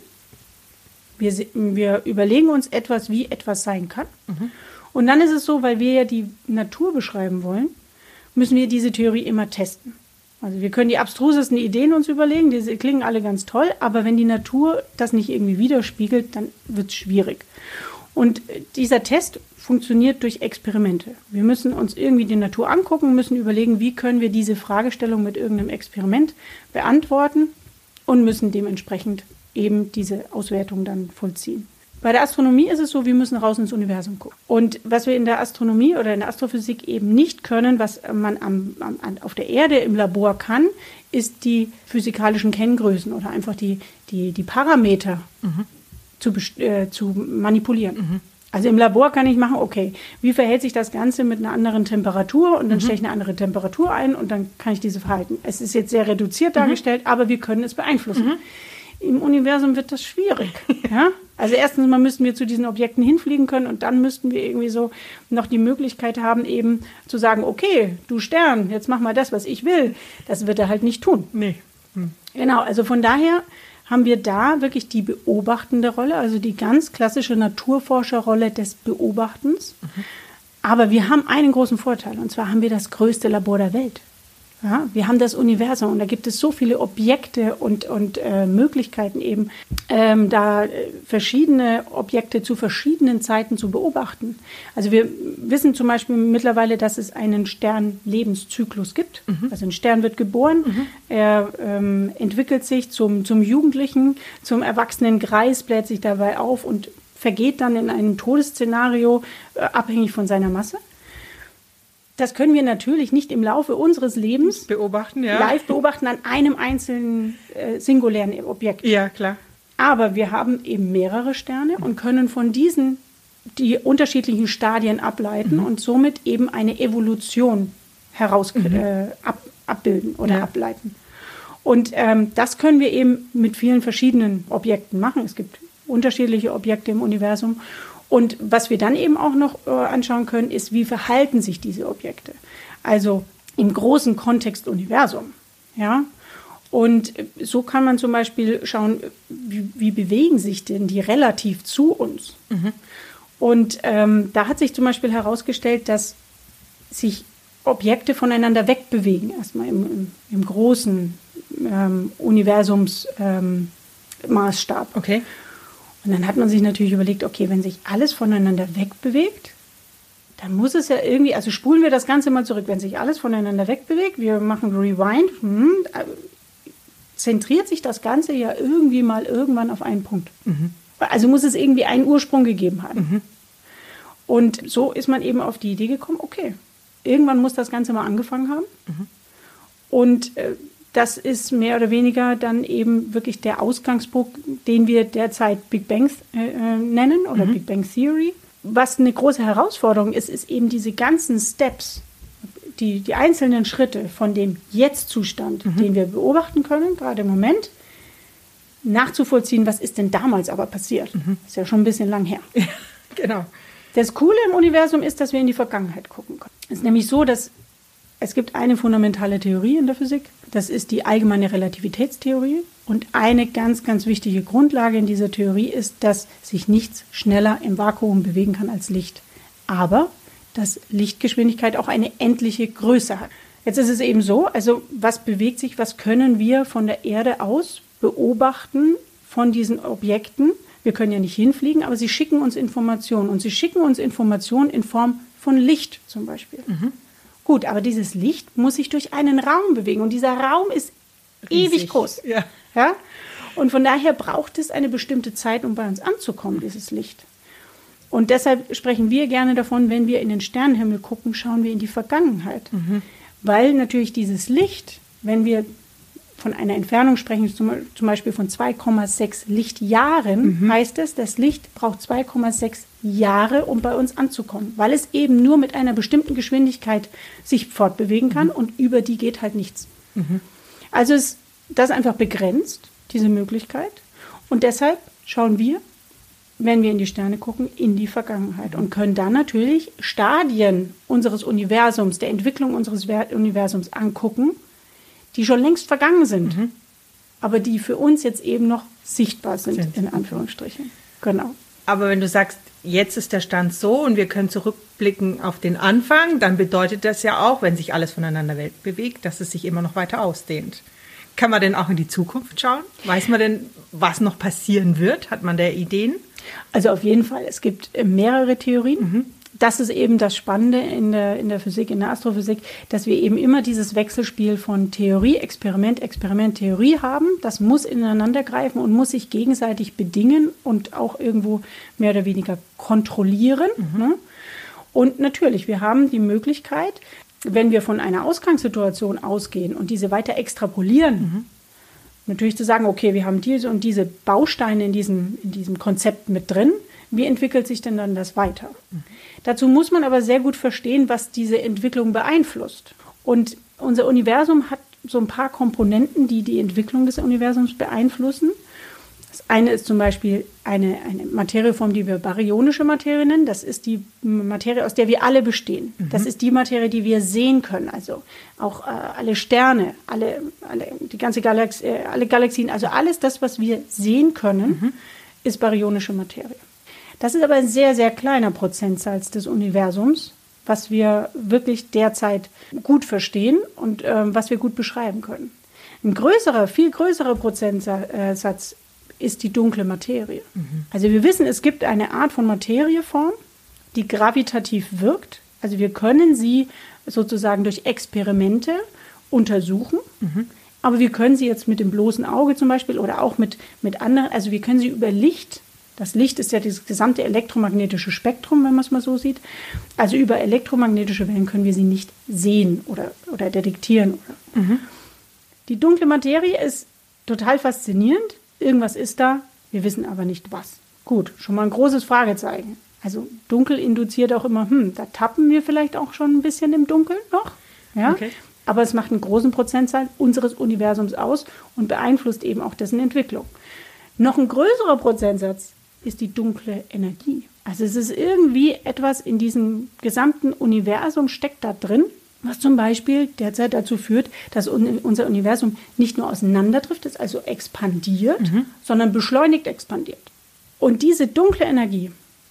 Wir überlegen uns etwas, wie etwas sein kann. Und dann ist es so, weil wir ja die Natur beschreiben wollen, müssen wir diese Theorie immer testen. Also wir können die abstrusesten Ideen uns überlegen, die klingen alle ganz toll, aber wenn die Natur das nicht irgendwie widerspiegelt, dann wird es schwierig. Und dieser Test funktioniert durch Experimente. Wir müssen uns irgendwie die Natur angucken, müssen überlegen, wie können wir diese Fragestellung mit irgendeinem Experiment beantworten und müssen dementsprechend eben diese Auswertung dann vollziehen. Bei der Astronomie ist es so, wir müssen raus ins Universum gucken. Und was wir in der Astronomie oder in der Astrophysik eben nicht können, was man auf der Erde im Labor kann, ist die physikalischen Kenngrößen oder einfach die Parameter zu manipulieren. Also im Labor kann ich machen, okay, wie verhält sich das Ganze mit einer anderen Temperatur und dann stelle ich eine andere Temperatur ein und dann kann ich diese verhalten. Es ist jetzt sehr reduziert dargestellt, aber wir können es beeinflussen. Im Universum wird das schwierig. Ja? Also erstens mal müssten wir zu diesen Objekten hinfliegen können und dann müssten wir irgendwie so noch die Möglichkeit haben, eben zu sagen, okay, du Stern, jetzt mach mal das, was ich will. Das wird er halt nicht tun. Nee. Genau, also von daher haben wir da wirklich die beobachtende Rolle, also die ganz klassische Naturforscherrolle des Beobachtens. Aber wir haben einen großen Vorteil, und zwar haben wir das größte Labor der Welt. Ja, wir haben das Universum und da gibt es so viele Objekte und Möglichkeiten eben, verschiedene Objekte zu verschiedenen Zeiten zu beobachten. Also wir wissen zum Beispiel mittlerweile, dass es einen Sternlebenszyklus gibt. Also ein Stern wird geboren, er entwickelt sich zum Jugendlichen, zum erwachsenen Greis, bläht sich dabei auf und vergeht dann in einem Todesszenario, abhängig von seiner Masse. Das können wir natürlich nicht im Laufe unseres Lebens live beobachten an einem einzelnen singulären Objekt. Ja, klar. Aber wir haben eben mehrere Sterne und können von diesen die unterschiedlichen Stadien ableiten und somit eben eine Evolution abbilden oder ableiten. Und das können wir eben mit vielen verschiedenen Objekten machen. Es gibt unterschiedliche Objekte im Universum. Und was wir dann eben auch noch anschauen können, ist, wie verhalten sich diese Objekte. Also im großen Kontext Universum. Ja? Und so kann man zum Beispiel schauen, wie bewegen sich denn die relativ zu uns. Und da hat sich zum Beispiel herausgestellt, dass sich Objekte voneinander wegbewegen, erstmal im großen Universumsmaßstab. Okay. Und dann hat man sich natürlich überlegt, okay, wenn sich alles voneinander wegbewegt, dann muss es ja irgendwie, also spulen wir das Ganze mal zurück, wenn sich alles voneinander wegbewegt, wir machen Rewind, zentriert sich das Ganze ja irgendwie mal irgendwann auf einen Punkt. Also muss es irgendwie einen Ursprung gegeben haben. Und so ist man eben auf die Idee gekommen, okay, irgendwann muss das Ganze mal angefangen haben. Und das ist mehr oder weniger dann eben wirklich der Ausgangspunkt, den wir derzeit Big Bang nennen oder Big Bang Theory. Was eine große Herausforderung ist, ist eben diese ganzen Steps, die einzelnen Schritte von dem Jetzt-Zustand, den wir beobachten können, gerade im Moment, nachzuvollziehen, was ist denn damals aber passiert. Ist ja schon ein bisschen lang her. Genau. Das Coole im Universum ist, dass wir in die Vergangenheit gucken können. Es ist nämlich so, dass es gibt eine fundamentale Theorie in der Physik, das ist die allgemeine Relativitätstheorie. Und eine ganz, ganz wichtige Grundlage in dieser Theorie ist, dass sich nichts schneller im Vakuum bewegen kann als Licht. Aber dass Lichtgeschwindigkeit auch eine endliche Größe hat. Jetzt ist es eben so, also was bewegt sich, was können wir von der Erde aus beobachten von diesen Objekten? Wir können ja nicht hinfliegen, aber sie schicken uns Informationen. Und sie schicken uns Informationen in Form von Licht zum Beispiel. Gut, aber dieses Licht muss sich durch einen Raum bewegen. Und dieser Raum ist riesig. Ewig groß. Ja? Und von daher braucht es eine bestimmte Zeit, um bei uns anzukommen, dieses Licht. Und deshalb sprechen wir gerne davon, wenn wir in den Sternenhimmel gucken, schauen wir in die Vergangenheit. Weil natürlich dieses Licht, wenn wir von einer Entfernung sprechen, zum Beispiel von 2,6 Lichtjahren, heißt es, das Licht braucht 2,6 Jahre, um bei uns anzukommen, weil es eben nur mit einer bestimmten Geschwindigkeit sich fortbewegen kann und über die geht halt nichts. Also ist das einfach begrenzt, diese Möglichkeit. Und deshalb schauen wir, wenn wir in die Sterne gucken, in die Vergangenheit und können dann natürlich Stadien unseres Universums, der Entwicklung unseres Universums angucken, die schon längst vergangen sind, aber die für uns jetzt eben noch sichtbar sind, in Anführungsstrichen. Genau. Aber wenn du sagst, jetzt ist der Stand so und wir können zurückblicken auf den Anfang, dann bedeutet das ja auch, wenn sich alles voneinander bewegt, dass es sich immer noch weiter ausdehnt. Kann man denn auch in die Zukunft schauen? Weiß man denn, was noch passieren wird? Hat man da Ideen? Also auf jeden Fall. Es gibt mehrere Theorien. Das ist eben das Spannende in der Physik, in der Astrophysik, dass wir eben immer dieses Wechselspiel von Theorie, Experiment, Experiment, Theorie haben. Das muss ineinander greifen und muss sich gegenseitig bedingen und auch irgendwo mehr oder weniger kontrollieren. Ne? Und natürlich, wir haben die Möglichkeit, wenn wir von einer Ausgangssituation ausgehen und diese weiter extrapolieren, natürlich zu sagen, okay, wir haben diese und diese Bausteine in diesem Konzept mit drin. Wie entwickelt sich denn dann das weiter? Dazu muss man aber sehr gut verstehen, was diese Entwicklung beeinflusst. Und unser Universum hat so ein paar Komponenten, die die Entwicklung des Universums beeinflussen. Das eine ist zum Beispiel eine Materieform, die wir baryonische Materie nennen. Das ist die Materie, aus der wir alle bestehen. Das ist die Materie, die wir sehen können. Also auch alle Sterne, die ganze alle Galaxien, also alles das, was wir sehen können, ist baryonische Materie. Das ist aber ein sehr, sehr kleiner Prozentsatz des Universums, was wir wirklich derzeit gut verstehen und was wir gut beschreiben können. Ein größerer, viel größerer Prozentsatz ist die dunkle Materie. Also wir wissen, es gibt eine Art von Materieform, die gravitativ wirkt. Also wir können sie sozusagen durch Experimente untersuchen, aber wir können sie jetzt mit dem bloßen Auge zum Beispiel oder auch mit anderen, also wir können sie über Licht. Das Licht ist ja das gesamte elektromagnetische Spektrum, wenn man es mal so sieht. Also über elektromagnetische Wellen können wir sie nicht sehen oder detektieren. Die dunkle Materie ist total faszinierend. Irgendwas ist da, wir wissen aber nicht was. Gut, schon mal ein großes Fragezeichen. Also dunkel induziert auch immer, da tappen wir vielleicht auch schon ein bisschen im Dunkeln noch. Ja? Okay. Aber es macht einen großen Prozentsatz unseres Universums aus und beeinflusst eben auch dessen Entwicklung. Noch ein größerer Prozentsatz ist die dunkle Energie. Also es ist irgendwie etwas in diesem gesamten Universum steckt da drin, was zum Beispiel derzeit dazu führt, dass unser Universum nicht nur auseinanderdriftet, also expandiert, sondern beschleunigt expandiert. Und diese dunkle Energie,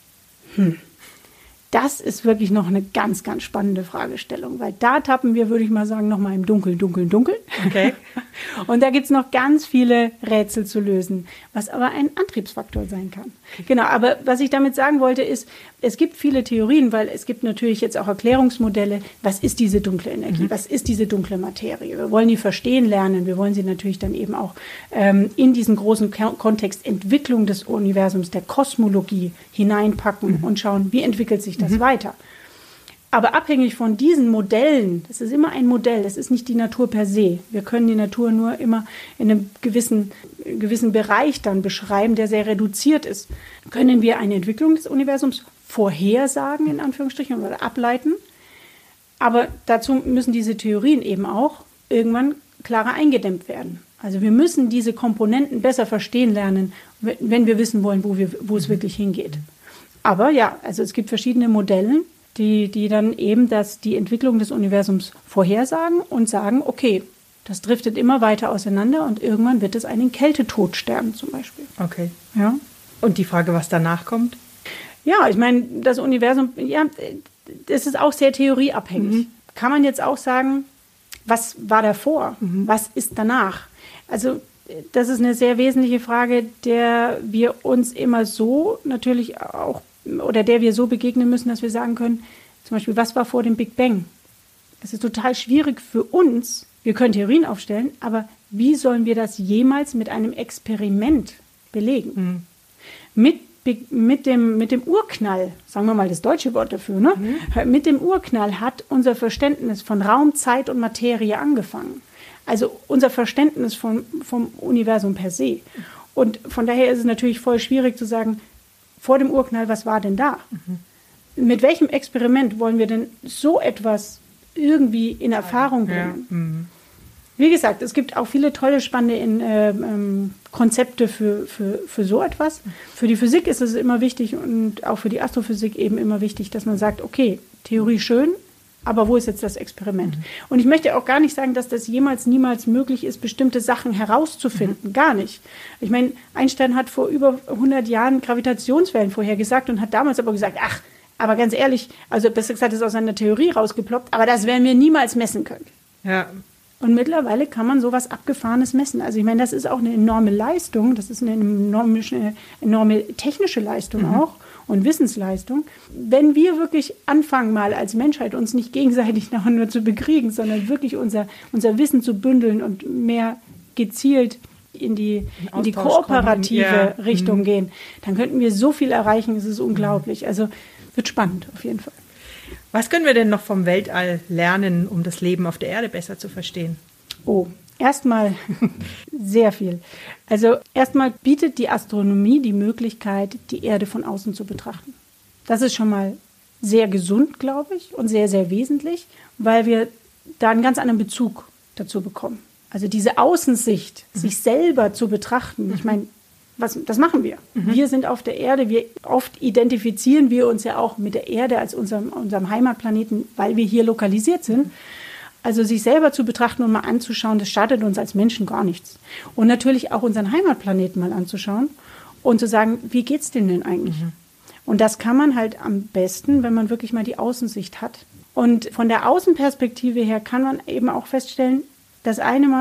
das ist wirklich noch eine ganz, ganz spannende Fragestellung, weil da tappen wir, würde ich mal sagen, nochmal im Dunkeln. Okay. Und da gibt es noch ganz viele Rätsel zu lösen, was aber ein Antriebsfaktor sein kann. Genau, aber was ich damit sagen wollte ist, es gibt viele Theorien, weil es gibt natürlich jetzt auch Erklärungsmodelle, was ist diese dunkle Energie, was ist diese dunkle Materie. Wir wollen die verstehen lernen, wir wollen sie natürlich dann eben auch in diesen großen Kontext Entwicklung des Universums, der Kosmologie hineinpacken und schauen, wie entwickelt sich das weiter. Aber abhängig von diesen Modellen, das ist immer ein Modell, das ist nicht die Natur per se. Wir können die Natur nur immer in einem gewissen Bereich dann beschreiben, der sehr reduziert ist. Können wir eine Entwicklung des Universums vorhersagen, in Anführungsstrichen, oder ableiten? Aber dazu müssen diese Theorien eben auch irgendwann klarer eingedämmt werden. Also wir müssen diese Komponenten besser verstehen lernen, wenn wir wissen wollen, wo es wirklich hingeht. Aber ja, also es gibt verschiedene Modelle, die dann eben die Entwicklung des Universums vorhersagen und sagen, okay, das driftet immer weiter auseinander und irgendwann wird es einen Kältetod sterben zum Beispiel. Okay. Ja. Und die Frage, was danach kommt? Ja, ich meine, das Universum, ja, das ist auch sehr theorieabhängig. Kann man jetzt auch sagen, was war davor? Was ist danach? Also das ist eine sehr wesentliche Frage, der wir uns immer so natürlich auch, oder der wir so begegnen müssen, dass wir sagen können, zum Beispiel, was war vor dem Big Bang? Es ist total schwierig für uns, wir können Theorien aufstellen, aber wie sollen wir das jemals mit einem Experiment belegen? Mit dem Urknall, sagen wir mal das deutsche Wort dafür, ne? Mit dem Urknall hat unser Verständnis von Raum, Zeit und Materie angefangen. Also unser Verständnis vom Universum per se. Und von daher ist es natürlich voll schwierig zu sagen, vor dem Urknall, was war denn da? Mit welchem Experiment wollen wir denn so etwas irgendwie in Erfahrung bringen? Wie gesagt, es gibt auch viele tolle, spannende Konzepte für so etwas. Für die Physik ist es immer wichtig und auch für die Astrophysik eben immer wichtig, dass man sagt, okay, Theorie schön, aber wo ist jetzt das Experiment? Und ich möchte auch gar nicht sagen, dass das niemals möglich ist, bestimmte Sachen herauszufinden. Gar nicht. Ich meine, Einstein hat vor über 100 Jahren Gravitationswellen vorhergesagt und hat damals aber gesagt, ach, aber ganz ehrlich, also besser gesagt, ist aus seiner Theorie rausgeploppt, aber das werden wir niemals messen können. Ja. Und mittlerweile kann man sowas Abgefahrenes messen. Also ich meine, das ist auch eine enorme Leistung, das ist eine enorme technische Leistung auch und Wissensleistung. Wenn wir wirklich anfangen, mal als Menschheit uns nicht gegenseitig nachher nur zu bekriegen, sondern wirklich unser Wissen zu bündeln und mehr gezielt in die kooperative Richtung gehen, dann könnten wir so viel erreichen, es ist unglaublich. Also wird spannend auf jeden Fall. Was können wir denn noch vom Weltall lernen, um das Leben auf der Erde besser zu verstehen? Oh, erstmal sehr viel. Also erstmal bietet die Astronomie die Möglichkeit, die Erde von außen zu betrachten. Das ist schon mal sehr gesund, glaube ich, und sehr, sehr wesentlich, weil wir da einen ganz anderen Bezug dazu bekommen. Also diese Außensicht, sich selber zu betrachten. Ich meine, das machen wir. Wir sind auf der Erde. Oft identifizieren wir uns ja auch mit der Erde als unserem Heimatplaneten, weil wir hier lokalisiert sind. Also sich selber zu betrachten und mal anzuschauen, das schadet uns als Menschen gar nichts. Und natürlich auch unseren Heimatplaneten mal anzuschauen und zu sagen, wie geht's dem denn eigentlich? Und das kann man halt am besten, wenn man wirklich mal die Außensicht hat. Und von der Außenperspektive her kann man eben auch feststellen, dass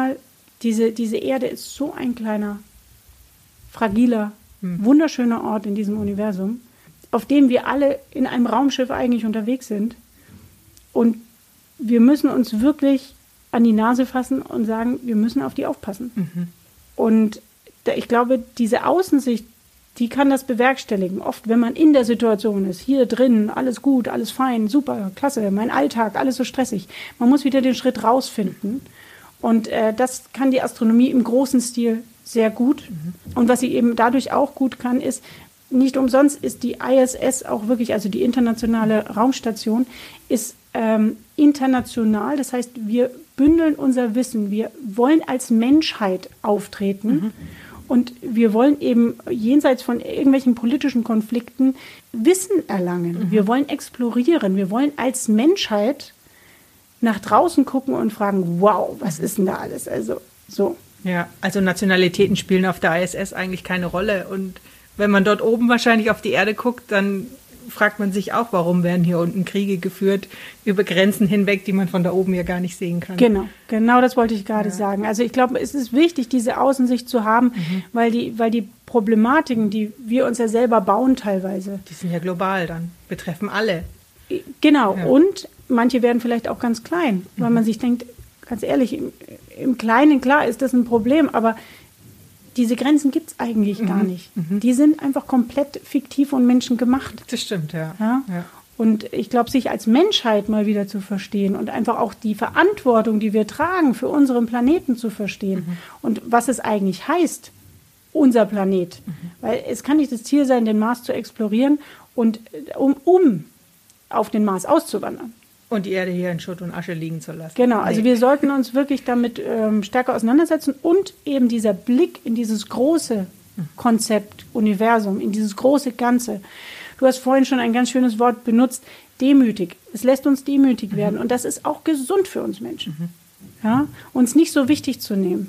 diese Erde ist so ein kleiner, fragiler, wunderschöner Ort in diesem Universum, auf dem wir alle in einem Raumschiff eigentlich unterwegs sind. Und wir müssen uns wirklich an die Nase fassen und sagen, wir müssen auf die aufpassen. Und ich glaube, diese Außensicht, die kann das bewerkstelligen. Oft, wenn man in der Situation ist, hier drin, alles gut, alles fein, super, klasse, mein Alltag, alles so stressig. Man muss wieder den Schritt rausfinden. Und das kann die Astronomie im großen Stil sehr gut. Und was sie eben dadurch auch gut kann, ist, nicht umsonst ist die ISS auch wirklich, also die internationale Raumstation, ist international. Das heißt, wir bündeln unser Wissen. Wir wollen als Menschheit auftreten. Und wir wollen eben jenseits von irgendwelchen politischen Konflikten Wissen erlangen. Wir wollen explorieren. Wir wollen als Menschheit nach draußen gucken und fragen, wow, was ist denn da alles? Also so. Ja, also Nationalitäten spielen auf der ISS eigentlich keine Rolle. Und wenn man dort oben wahrscheinlich auf die Erde guckt, dann fragt man sich auch, warum werden hier unten Kriege geführt über Grenzen hinweg, die man von da oben ja gar nicht sehen kann. Genau das wollte ich gerade sagen. Also ich glaube, es ist wichtig, diese Außensicht zu haben, weil die Problematiken, die wir uns ja selber bauen teilweise. Die sind ja global dann, betreffen alle. Genau, und manche werden vielleicht auch ganz klein, weil man sich denkt, ganz ehrlich, im Kleinen, klar, ist das ein Problem, aber diese Grenzen gibt es eigentlich gar nicht. Die sind einfach komplett fiktiv und menschengemacht. Das stimmt, ja. Und ich glaube, sich als Menschheit mal wieder zu verstehen und einfach auch die Verantwortung, die wir tragen, für unseren Planeten zu verstehen und was es eigentlich heißt, unser Planet. Weil es kann nicht das Ziel sein, den Mars zu explorieren und um auf den Mars auszuwandern. Und die Erde hier in Schutt und Asche liegen zu lassen. Genau, also wir sollten uns wirklich damit stärker auseinandersetzen und eben dieser Blick in dieses große Konzept, Universum, in dieses große Ganze. Du hast vorhin schon ein ganz schönes Wort benutzt, demütig. Es lässt uns demütig werden und das ist auch gesund für uns Menschen. Ja? Uns nicht so wichtig zu nehmen.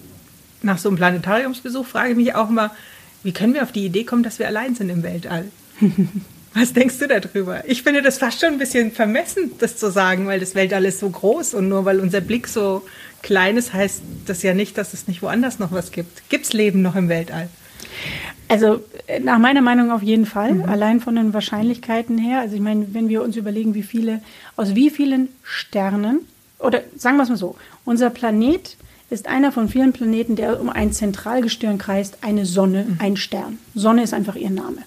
Nach so einem Planetariumsbesuch frage ich mich auch mal, wie können wir auf die Idee kommen, dass wir allein sind im Weltall? Was denkst du darüber? Ich finde das fast schon ein bisschen vermessen, das zu sagen, weil das Weltall ist so groß und nur weil unser Blick so klein ist, heißt das ja nicht, dass es nicht woanders noch was gibt. Gibt es Leben noch im Weltall? Also nach meiner Meinung auf jeden Fall, allein von den Wahrscheinlichkeiten her. Also ich meine, wenn wir uns überlegen, aus wie vielen Sternen, oder sagen wir es mal so, unser Planet ist einer von vielen Planeten, der um ein Zentralgestirn kreist, eine Sonne, ein Stern. Sonne ist einfach ihr Name.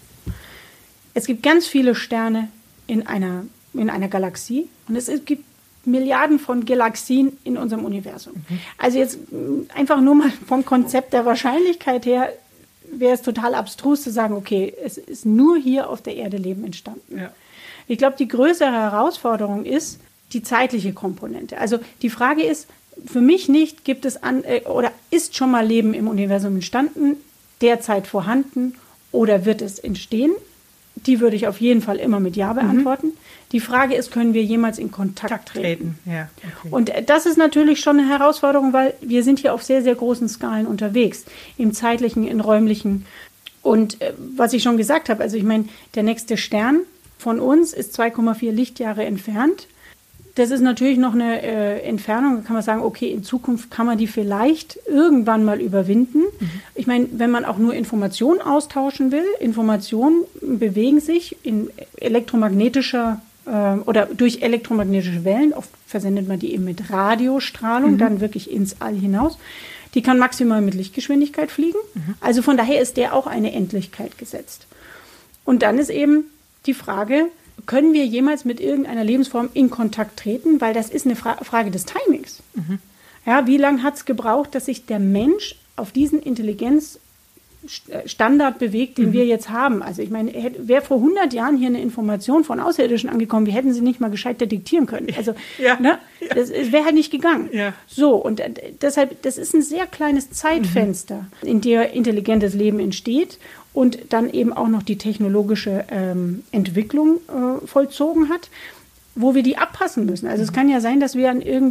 Es gibt ganz viele Sterne in einer Galaxie und es gibt Milliarden von Galaxien in unserem Universum. Also jetzt einfach nur mal vom Konzept der Wahrscheinlichkeit her wäre es total abstrus zu sagen, okay, es ist nur hier auf der Erde Leben entstanden. Ja. Ich glaube, die größere Herausforderung ist die zeitliche Komponente. Also die Frage ist, für mich nicht, gibt es oder ist schon mal Leben im Universum entstanden, derzeit vorhanden oder wird es entstehen? Die würde ich auf jeden Fall immer mit Ja beantworten. Die Frage ist, können wir jemals in Kontakt treten? Ja, okay. Und das ist natürlich schon eine Herausforderung, weil wir sind hier auf sehr, sehr großen Skalen unterwegs. Im zeitlichen, im räumlichen. Und was ich schon gesagt habe, also ich meine, der nächste Stern von uns ist 2,4 Lichtjahre entfernt. Das ist natürlich noch eine Entfernung, da kann man sagen, okay, in Zukunft kann man die vielleicht irgendwann mal überwinden. Ich meine, wenn man auch nur Informationen austauschen will, Informationen bewegen sich in elektromagnetischer oder durch elektromagnetische Wellen, oft versendet man die eben mit Radiostrahlung, dann wirklich ins All hinaus. Die kann maximal mit Lichtgeschwindigkeit fliegen. Also von daher ist der auch eine Endlichkeit gesetzt. Und dann ist eben die Frage, können wir jemals mit irgendeiner Lebensform in Kontakt treten? Weil das ist eine Frage des Timings. Ja, wie lange hat es gebraucht, dass sich der Mensch auf diesen Intelligenzstandard bewegt, den wir jetzt haben? Also ich meine, wäre vor 100 Jahren hier eine Information von Außerirdischen angekommen, wir hätten sie nicht mal gescheit detektieren können. Also das wäre halt nicht gegangen. Ja. So, und deshalb, das ist ein sehr kleines Zeitfenster, in der intelligentes Leben entsteht. Und dann eben auch noch die technologische Entwicklung vollzogen hat, wo wir die abpassen müssen. Also es kann ja sein, dass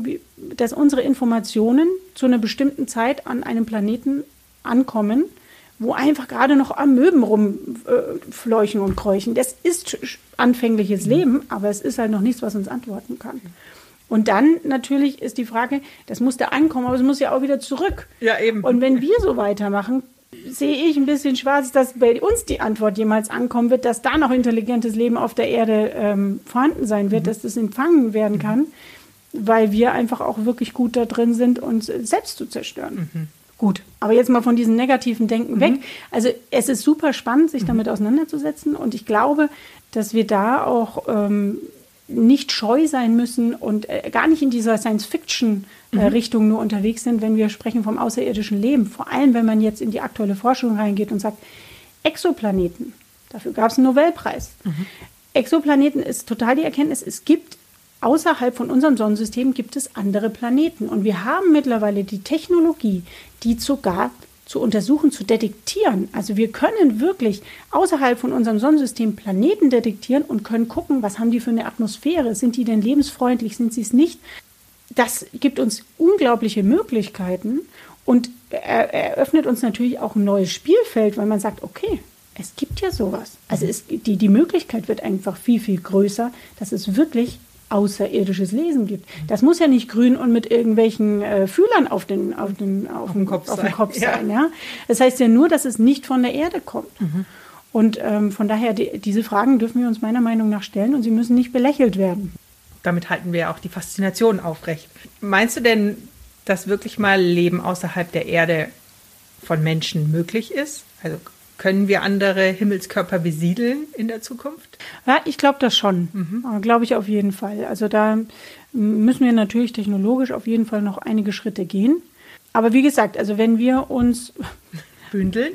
dass unsere Informationen zu einer bestimmten Zeit an einem Planeten ankommen, wo einfach gerade noch Amöben rumfleuchen und kräuchen. Das ist anfängliches Leben, aber es ist halt noch nichts, was uns antworten kann. Und dann natürlich ist die Frage, das muss da ankommen, aber es muss ja auch wieder zurück. Ja, eben. Und wenn wir so weitermachen, sehe ich ein bisschen schwarz, dass bei uns die Antwort jemals ankommen wird, dass da noch intelligentes Leben auf der Erde vorhanden sein wird, dass das empfangen werden kann, weil wir einfach auch wirklich gut da drin sind, uns selbst zu zerstören. Gut, aber jetzt mal von diesem negativen Denken weg. Also es ist super spannend, sich damit auseinanderzusetzen und ich glaube, dass wir da auch nicht scheu sein müssen und gar nicht in dieser Science-Fiction-Richtung nur unterwegs sind, wenn wir sprechen vom außerirdischen Leben. Vor allem, wenn man jetzt in die aktuelle Forschung reingeht und sagt, Exoplaneten, dafür gab es einen Nobelpreis. Exoplaneten ist total die Erkenntnis, es gibt außerhalb von unserem Sonnensystem gibt es andere Planeten. Und wir haben mittlerweile die Technologie, die sogar zu untersuchen, zu detektieren. Also wir können wirklich außerhalb von unserem Sonnensystem Planeten detektieren und können gucken, was haben die für eine Atmosphäre? Sind die denn lebensfreundlich? Sind sie es nicht? Das gibt uns unglaubliche Möglichkeiten und eröffnet uns natürlich auch ein neues Spielfeld, weil man sagt, okay, es gibt ja sowas. Also die Möglichkeit wird einfach viel, viel größer, dass es wirklich außerirdisches Lesen gibt. Das muss ja nicht grün und mit irgendwelchen Fühlern auf dem Kopf sein. Ja? Das heißt ja nur, dass es nicht von der Erde kommt. Und von daher, diese Fragen dürfen wir uns meiner Meinung nach stellen und sie müssen nicht belächelt werden. Damit halten wir auch die Faszination aufrecht. Meinst du denn, dass wirklich mal Leben außerhalb der Erde von Menschen möglich ist? Also können wir andere Himmelskörper besiedeln in der Zukunft? Ja, ich glaube das schon. Glaube ich auf jeden Fall. Also da müssen wir natürlich technologisch auf jeden Fall noch einige Schritte gehen. Aber wie gesagt, also wenn wir uns bündeln,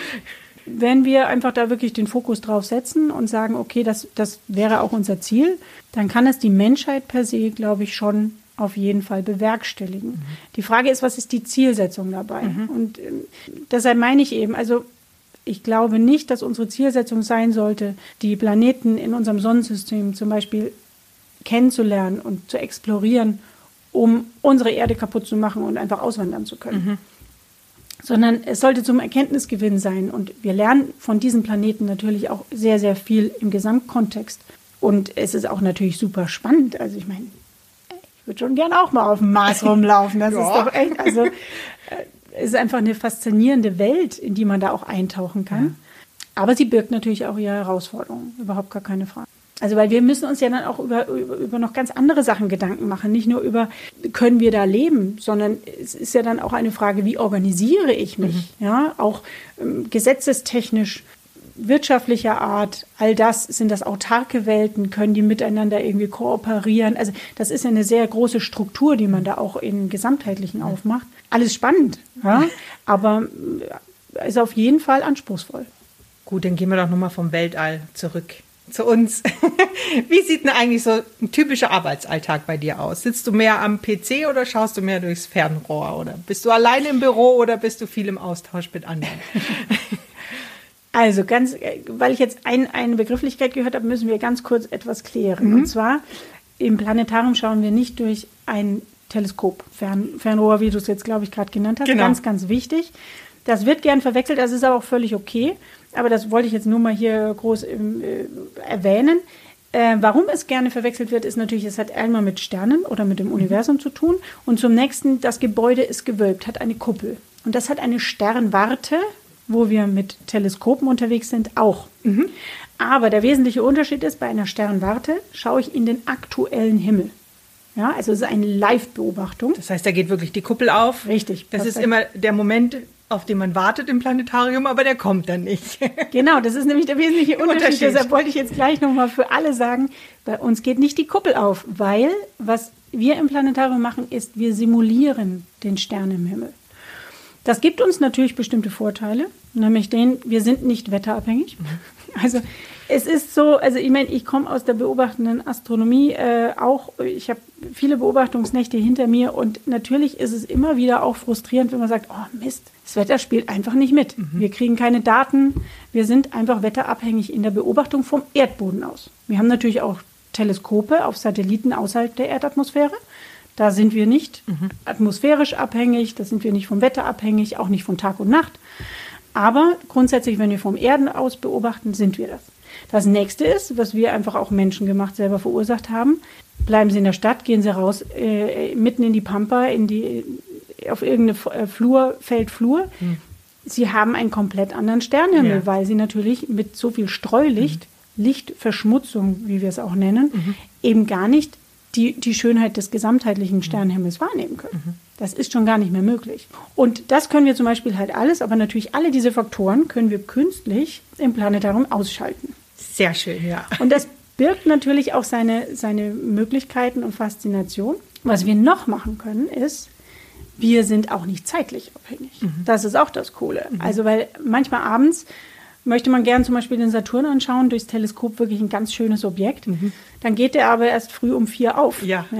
wenn wir einfach da wirklich den Fokus drauf setzen und sagen, okay, das wäre auch unser Ziel, dann kann es die Menschheit per se, glaube ich, schon auf jeden Fall bewerkstelligen. Die Frage ist, was ist die Zielsetzung dabei? Und deshalb meine ich eben, also ich glaube nicht, dass unsere Zielsetzung sein sollte, die Planeten in unserem Sonnensystem zum Beispiel kennenzulernen und zu explorieren, um unsere Erde kaputt zu machen und einfach auswandern zu können. sondern es sollte zum Erkenntnisgewinn sein. Und wir lernen von diesem Planeten natürlich auch sehr, sehr viel im Gesamtkontext. Und es ist auch natürlich super spannend. Also ich meine, ich würde schon gerne auch mal auf dem Mars rumlaufen. Das ist doch echt, also es ist einfach eine faszinierende Welt, in die man da auch eintauchen kann. Ja. Aber sie birgt natürlich auch ihre Herausforderungen, überhaupt gar keine Frage. Also weil wir müssen uns ja dann auch über noch ganz andere Sachen Gedanken machen. Nicht nur über, können wir da leben, sondern es ist ja dann auch eine Frage, wie organisiere ich mich? Ja, auch gesetzestechnisch, wirtschaftlicher Art, all das, sind das autarke Welten, können die miteinander irgendwie kooperieren? Also das ist ja eine sehr große Struktur, die man da auch im Gesamtheitlichen aufmacht. Alles spannend, ja? Aber ist auf jeden Fall anspruchsvoll. Gut, dann gehen wir doch nochmal vom Weltall zurück zu uns. Wie sieht denn eigentlich so ein typischer Arbeitsalltag bei dir aus? Sitzt du mehr am PC oder schaust du mehr durchs Fernrohr? Oder bist du alleine im Büro oder bist du viel im Austausch mit anderen? Also weil ich jetzt eine Begrifflichkeit gehört habe, müssen wir ganz kurz etwas klären. Und zwar, im Planetarium schauen wir nicht durch ein Teleskop, Fernrohr, wie du es jetzt, glaube ich, gerade genannt hast. Genau. Ganz, ganz wichtig. Das wird gern verwechselt, das ist aber auch völlig okay. Aber das wollte ich jetzt nur mal hier groß erwähnen. Warum es gerne verwechselt wird, ist natürlich, es hat einmal mit Sternen oder mit dem Universum zu tun. Und zum nächsten, das Gebäude ist gewölbt, hat eine Kuppel. Und das hat eine Sternwarte, wo wir mit Teleskopen unterwegs sind, auch. Aber der wesentliche Unterschied ist, bei einer Sternwarte schaue ich in den aktuellen Himmel. Ja, also es ist eine Live-Beobachtung. Das heißt, da geht wirklich die Kuppel auf. Richtig. Das ist immer der Moment, auf den man wartet im Planetarium, aber der kommt dann nicht. Genau, das ist nämlich der wesentliche Unterschied. Deshalb wollte ich jetzt gleich nochmal für alle sagen, bei uns geht nicht die Kuppel auf, weil was wir im Planetarium machen, ist, wir simulieren den Stern im Himmel. Das gibt uns natürlich bestimmte Vorteile, nämlich wir sind nicht wetterabhängig. Also es ist so, also ich meine, ich komme aus der beobachtenden Astronomie auch, ich habe viele Beobachtungsnächte hinter mir und natürlich ist es immer wieder auch frustrierend, wenn man sagt, oh Mist, das Wetter spielt einfach nicht mit. Wir kriegen keine Daten, wir sind einfach wetterabhängig in der Beobachtung vom Erdboden aus. Wir haben natürlich auch Teleskope auf Satelliten außerhalb der Erdatmosphäre. Da sind wir nicht atmosphärisch abhängig, da sind wir nicht vom Wetter abhängig, auch nicht von Tag und Nacht. Aber grundsätzlich, wenn wir vom Erden aus beobachten, sind wir das. Das nächste ist, was wir einfach auch menschengemacht selber verursacht haben, bleiben Sie in der Stadt, gehen Sie raus, mitten in die Pampa, auf irgendeine Flur. Sie haben einen komplett anderen Sternenhimmel, weil Sie natürlich mit so viel Streulicht, Lichtverschmutzung, wie wir es auch nennen, eben gar nicht die Schönheit des gesamtheitlichen Sternenhimmels wahrnehmen können. Das ist schon gar nicht mehr möglich. Und das können wir zum Beispiel halt alles, aber natürlich alle diese Faktoren können wir künstlich im Planetarium ausschalten. Sehr schön, ja. Und das birgt natürlich auch seine Möglichkeiten und Faszination. Was wir noch machen können, ist, wir sind auch nicht zeitlich abhängig. Das ist auch das Coole. Also, weil manchmal abends möchte man gern zum Beispiel den Saturn anschauen, durchs Teleskop wirklich ein ganz schönes Objekt. Dann geht der aber erst früh um 4 auf.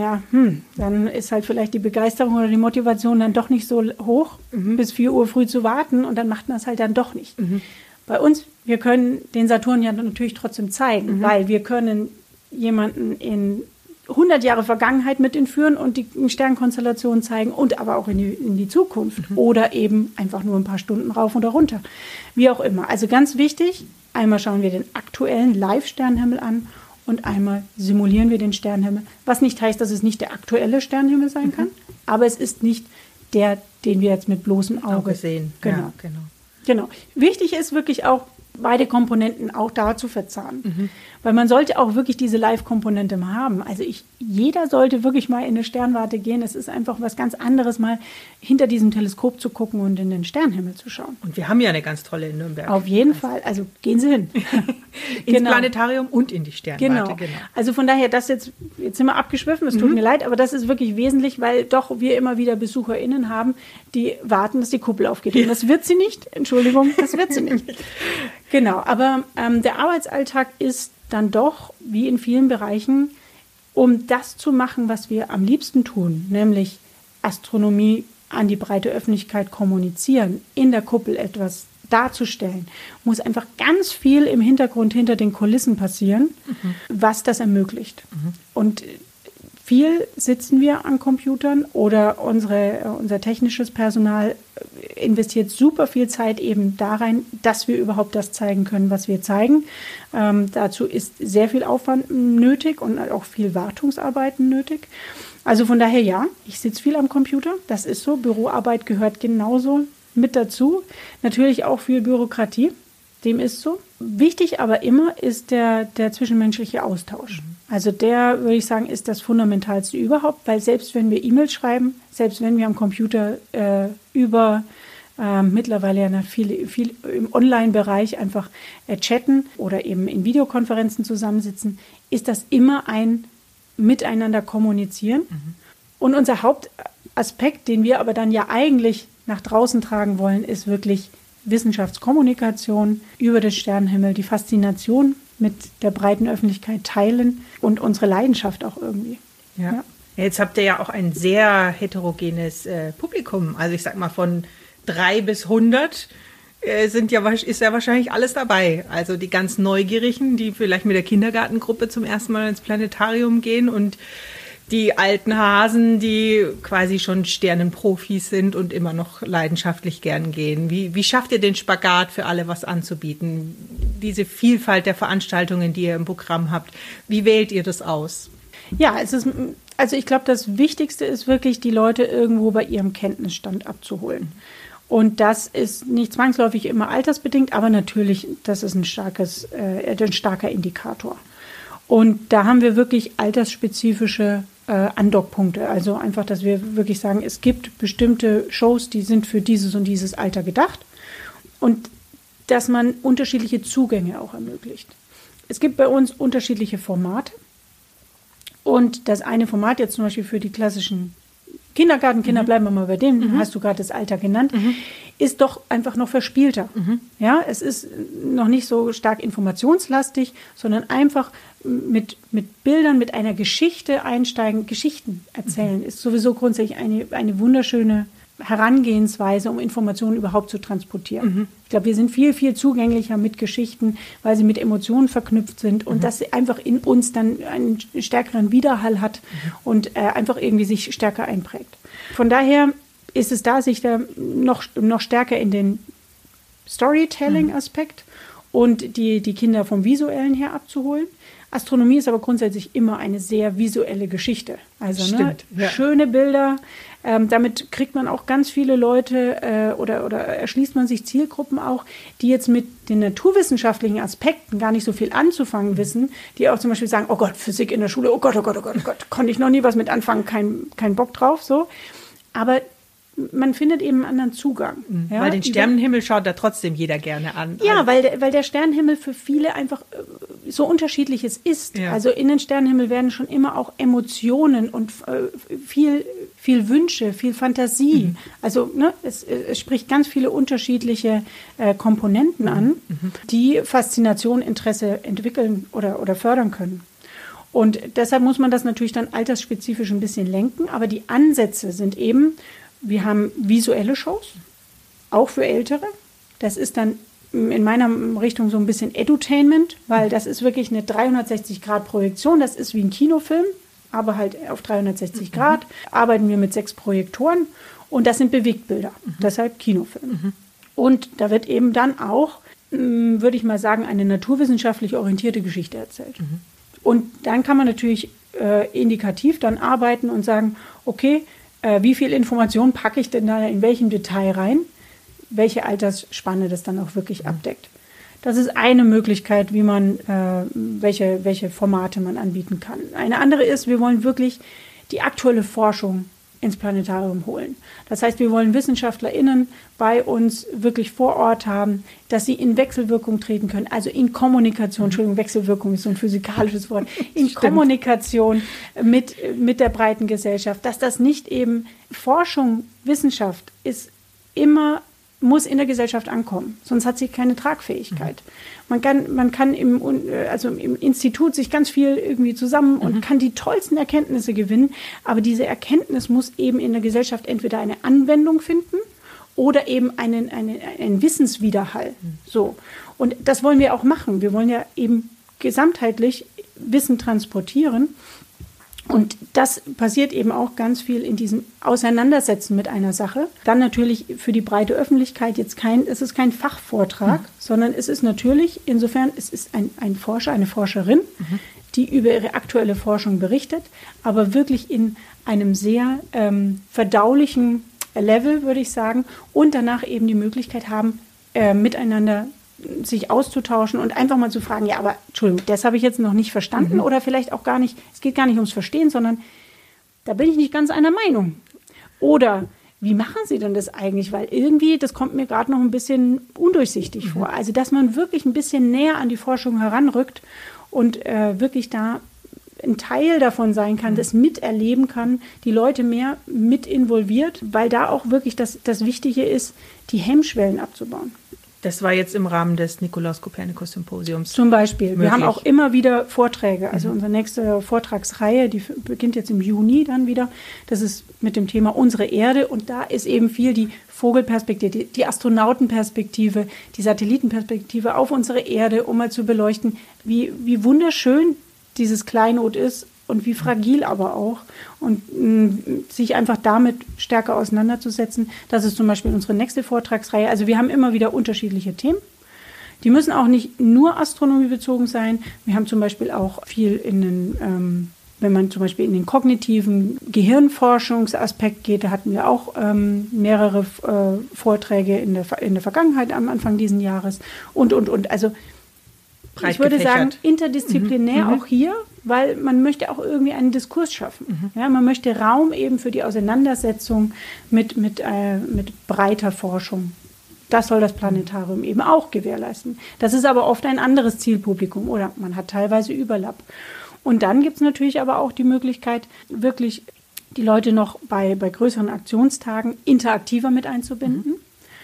Dann ist halt vielleicht die Begeisterung oder die Motivation dann doch nicht so hoch, bis 4 Uhr früh zu warten und dann macht man es halt dann doch nicht. Bei uns, wir können den Saturn ja natürlich trotzdem zeigen, weil wir können jemanden in 100 Jahre Vergangenheit mit entführen und die Sternkonstellation zeigen und aber auch in die Zukunft oder eben einfach nur ein paar Stunden rauf oder runter. Wie auch immer. Also ganz wichtig, einmal schauen wir den aktuellen Live-Sternenhimmel an und einmal simulieren wir den Sternenhimmel. Was nicht heißt, dass es nicht der aktuelle Sternenhimmel sein kann, aber es ist nicht der, den wir jetzt mit bloßem Auge sehen. Genau. Genau. Wichtig ist wirklich auch, beide Komponenten auch da zu verzahnen. Weil man sollte auch wirklich diese Live-Komponente mal haben. Also jeder sollte wirklich mal in eine Sternwarte gehen. Es ist einfach was ganz anderes, mal hinter diesem Teleskop zu gucken und in den Sternenhimmel zu schauen. Und wir haben ja eine ganz tolle in Nürnberg. Auf jeden Fall. Also gehen Sie hin. Ins Planetarium und in die Sternwarte. Genau. Also von daher, jetzt sind wir abgeschwiffen, es tut mir leid, aber das ist wirklich wesentlich, weil doch wir immer wieder BesucherInnen haben, die warten, dass die Kuppel aufgeht. Und das wird sie nicht. Entschuldigung, das wird sie nicht. Genau, aber der Arbeitsalltag ist dann doch, wie in vielen Bereichen, um das zu machen, was wir am liebsten tun, nämlich Astronomie an die breite Öffentlichkeit kommunizieren, in der Kuppel etwas darzustellen, muss einfach ganz viel im Hintergrund, hinter den Kulissen passieren, was das ermöglicht. Und Viel sitzen wir an Computern oder unser technisches Personal investiert super viel Zeit eben da rein, dass wir überhaupt das zeigen können, was wir zeigen. Dazu ist sehr viel Aufwand nötig und auch viel Wartungsarbeiten nötig. Also von daher ja, ich sitze viel am Computer, das ist so. Büroarbeit gehört genauso mit dazu. Natürlich auch viel Bürokratie, dem ist so. Wichtig aber immer ist der zwischenmenschliche Austausch. Also der, würde ich sagen, ist das Fundamentalste überhaupt, weil selbst wenn wir E-Mails schreiben, selbst wenn wir am Computer mittlerweile ja viel im Online-Bereich einfach chatten oder eben in Videokonferenzen zusammensitzen, ist das immer ein Miteinander kommunizieren. Und unser Hauptaspekt, den wir aber dann ja eigentlich nach draußen tragen wollen, ist wirklich Wissenschaftskommunikation über den Sternenhimmel, die Faszination mit der breiten Öffentlichkeit teilen und unsere Leidenschaft auch irgendwie. Ja. Jetzt habt ihr ja auch ein sehr heterogenes Publikum. Also ich sag mal von 3 bis 100 ist ja wahrscheinlich alles dabei. Also die ganz Neugierigen, die vielleicht mit der Kindergartengruppe zum ersten Mal ins Planetarium gehen und die alten Hasen, die quasi schon Sternenprofis sind und immer noch leidenschaftlich gern gehen. Wie schafft ihr den Spagat für alle was anzubieten? Diese Vielfalt der Veranstaltungen, die ihr im Programm habt, wie wählt ihr das aus? Ja, also ich glaube, das Wichtigste ist wirklich, die Leute irgendwo bei ihrem Kenntnisstand abzuholen. Und das ist nicht zwangsläufig immer altersbedingt, aber natürlich, das ist ein starker Indikator. Und da haben wir wirklich altersspezifische Andockpunkte. Also einfach, dass wir wirklich sagen, es gibt bestimmte Shows, die sind für dieses und dieses Alter gedacht. Und dass man unterschiedliche Zugänge auch ermöglicht. Es gibt bei uns unterschiedliche Formate. Und das eine Format jetzt zum Beispiel für die klassischen Kindergartenkinder, bleiben wir mal bei dem, hast du gerade das Alter genannt, ist doch einfach noch verspielter. Ja, es ist noch nicht so stark informationslastig, sondern einfach mit Bildern, mit einer Geschichte einsteigen, Geschichten erzählen, ist sowieso grundsätzlich eine wunderschöne Herangehensweise, um Informationen überhaupt zu transportieren. Ich glaube, wir sind viel, viel zugänglicher mit Geschichten, weil sie mit Emotionen verknüpft sind und dass sie einfach in uns dann einen stärkeren Widerhall hat und einfach irgendwie sich stärker einprägt. Von daher ist es da, sich da noch stärker in den Storytelling-Aspekt und die Kinder vom Visuellen her abzuholen. Astronomie ist aber grundsätzlich immer eine sehr visuelle Geschichte. Also Stimmt, ja. Schöne Bilder. Damit kriegt man auch ganz viele Leute oder erschließt man sich Zielgruppen auch, die jetzt mit den naturwissenschaftlichen Aspekten gar nicht so viel anzufangen wissen, die auch zum Beispiel sagen, oh Gott, Physik in der Schule, oh Gott, konnte ich noch nie was mit anfangen, kein Bock drauf. So. Aber man findet eben einen anderen Zugang. Ja, weil den Sternenhimmel schaut da trotzdem jeder gerne an. Ja, weil der Sternenhimmel für viele einfach so Unterschiedliches ist. Ja. Also in den Sternenhimmel werden schon immer auch Emotionen und viel Wünsche, viel Fantasie. Also es spricht ganz viele unterschiedliche Komponenten an, die Faszination, Interesse entwickeln oder fördern können. Und deshalb muss man das natürlich dann altersspezifisch ein bisschen lenken. Aber die Ansätze sind eben, wir haben visuelle Shows, auch für Ältere. Das ist dann in meiner Richtung so ein bisschen Edutainment, weil das ist wirklich eine 360-Grad-Projektion. Das ist wie ein Kinofilm, aber halt auf 360 Grad. Arbeiten wir mit 6 Projektoren und das sind Bewegtbilder, deshalb Kinofilm. Und da wird eben dann auch, würde ich mal sagen, eine naturwissenschaftlich orientierte Geschichte erzählt. Und dann kann man natürlich indikativ dann arbeiten und sagen, okay, wie viel Information packe ich denn da in welchem Detail rein, welche Altersspanne das dann auch wirklich abdeckt. Das ist eine Möglichkeit, wie man, welche Formate man anbieten kann. Eine andere ist, wir wollen wirklich die aktuelle Forschung ins Planetarium holen. Das heißt, wir wollen WissenschaftlerInnen bei uns wirklich vor Ort haben, dass sie in Wechselwirkung treten können, also in Kommunikation, Entschuldigung, Wechselwirkung ist so ein physikalisches Wort, in Kommunikation mit der breiten Gesellschaft, dass das nicht eben Forschung, Wissenschaft muss in der Gesellschaft ankommen, sonst hat sie keine Tragfähigkeit. Man kann im Institut sich ganz viel irgendwie zusammen und kann die tollsten Erkenntnisse gewinnen, aber diese Erkenntnis muss eben in der Gesellschaft entweder eine Anwendung finden oder eben einen Wissenswiderhall. So. Und das wollen wir auch machen. Wir wollen ja eben gesamtheitlich Wissen transportieren. Und das passiert eben auch ganz viel in diesem Auseinandersetzen mit einer Sache. Dann natürlich für die breite Öffentlichkeit es ist kein Fachvortrag, sondern es ist natürlich, insofern, es ist ein Forscher, eine Forscherin, die über ihre aktuelle Forschung berichtet, aber wirklich in einem sehr verdaulichen Level, würde ich sagen, und danach eben die Möglichkeit haben, miteinander sich auszutauschen und einfach mal zu fragen, ja, aber Entschuldigung, das habe ich jetzt noch nicht verstanden oder vielleicht auch gar nicht, es geht gar nicht ums Verstehen, sondern da bin ich nicht ganz einer Meinung. Oder wie machen Sie denn das eigentlich? Weil irgendwie, das kommt mir gerade noch ein bisschen undurchsichtig vor. Also, dass man wirklich ein bisschen näher an die Forschung heranrückt und wirklich da ein Teil davon sein kann, das miterleben kann, die Leute mehr mit involviert, weil da auch wirklich das Wichtige ist, die Hemmschwellen abzubauen. Das war jetzt im Rahmen des Nikolaus-Kopernikus-Symposiums. Zum Beispiel. Möglich. Wir haben auch immer wieder Vorträge. Also unsere nächste Vortragsreihe, die beginnt jetzt im Juni dann wieder. Das ist mit dem Thema Unsere Erde. Und da ist eben viel die Vogelperspektive, die Astronautenperspektive, die Satellitenperspektive auf unsere Erde, um mal zu beleuchten, wie wunderschön dieses Kleinod ist und wie fragil aber auch. Und sich einfach damit stärker auseinanderzusetzen. Das ist zum Beispiel unsere nächste Vortragsreihe. Also wir haben immer wieder unterschiedliche Themen. Die müssen auch nicht nur astronomiebezogen sein. Wir haben zum Beispiel auch viel wenn man zum Beispiel in den kognitiven Gehirnforschungsaspekt geht, da hatten wir auch mehrere Vorträge in der Vergangenheit am Anfang dieses Jahres und. Also ich würde sagen, interdisziplinär auch hier, weil man möchte auch irgendwie einen Diskurs schaffen. Ja, man möchte Raum eben für die Auseinandersetzung mit breiter Forschung. Das soll das Planetarium eben auch gewährleisten. Das ist aber oft ein anderes Zielpublikum oder man hat teilweise Überlapp. Und dann gibt es natürlich aber auch die Möglichkeit, wirklich die Leute noch bei größeren Aktionstagen interaktiver mit einzubinden.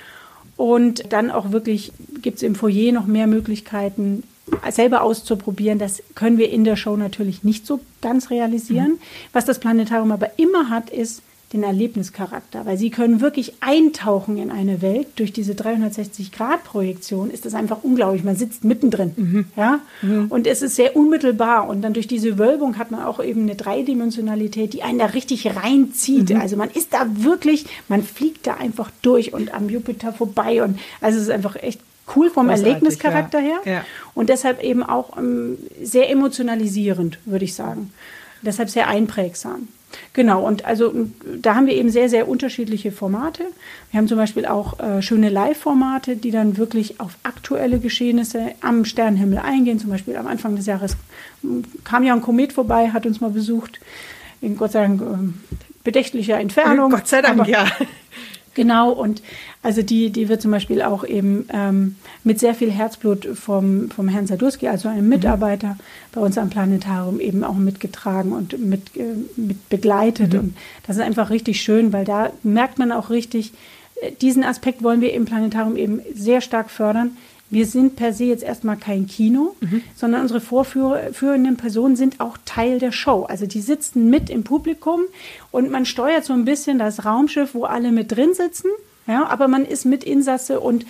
Und dann auch wirklich gibt es im Foyer noch mehr Möglichkeiten, selber auszuprobieren. Das können wir in der Show natürlich nicht so ganz realisieren. Was das Planetarium aber immer hat, ist den Erlebnischarakter, weil Sie können wirklich eintauchen in eine Welt. Durch diese 360-Grad-Projektion ist das einfach unglaublich. Man sitzt mittendrin. Ja? Und es ist sehr unmittelbar. Und dann durch diese Wölbung hat man auch eben eine Dreidimensionalität, die einen da richtig reinzieht. Also man ist da wirklich, man fliegt da einfach durch und am Jupiter vorbei. Und also es ist einfach echt cool vom Erlebnischarakter her. Ja. Und deshalb eben auch sehr emotionalisierend, würde ich sagen. Deshalb sehr einprägsam. Genau, und also da haben wir eben sehr, sehr unterschiedliche Formate. Wir haben zum Beispiel auch schöne Live-Formate, die dann wirklich auf aktuelle Geschehnisse am Sternenhimmel eingehen. Zum Beispiel am Anfang des Jahres kam ja ein Komet vorbei, hat uns mal besucht, in Gott sei Dank bedächtlicher Entfernung. Gott sei Dank, ja. Genau, und also die wird zum Beispiel auch eben mit sehr viel Herzblut vom Herrn Sadurski, also einem Mitarbeiter bei uns am Planetarium, eben auch mitgetragen und mit begleitet. Und das ist einfach richtig schön, weil da merkt man auch richtig, diesen Aspekt wollen wir im Planetarium eben sehr stark fördern. Wir sind per se jetzt erstmal kein Kino, sondern unsere vorführenden Personen sind auch Teil der Show. Also die sitzen mit im Publikum und man steuert so ein bisschen das Raumschiff, wo alle mit drin sitzen. Ja, aber man ist mit Insasse und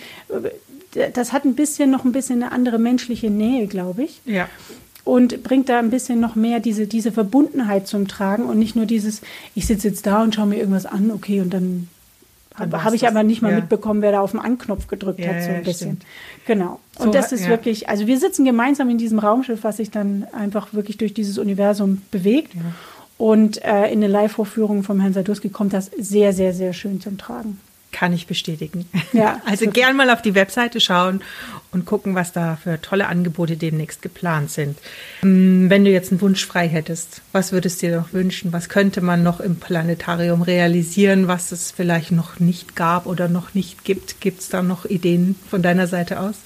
das hat noch ein bisschen eine andere menschliche Nähe, glaube ich. Ja. Und bringt da ein bisschen noch mehr diese Verbundenheit zum Tragen und nicht nur dieses, ich sitze jetzt da und schaue mir irgendwas an, okay, und dann habe ich aber nicht mal mitbekommen, wer da auf den Anknopf gedrückt hat, so ein bisschen. Stimmt. Genau. Und so, das ist wirklich, also wir sitzen gemeinsam in diesem Raumschiff, was sich dann einfach wirklich durch dieses Universum bewegt. Ja. Und in der Live-Vorführung vom Herrn Sadurski kommt das sehr, sehr, sehr schön zum Tragen. Kann ich bestätigen. Ja, also gern mal auf die Webseite schauen und gucken, was da für tolle Angebote demnächst geplant sind. Wenn du jetzt einen Wunsch frei hättest, was würdest du dir noch wünschen? Was könnte man noch im Planetarium realisieren, was es vielleicht noch nicht gab oder noch nicht gibt? Gibt es da noch Ideen von deiner Seite aus?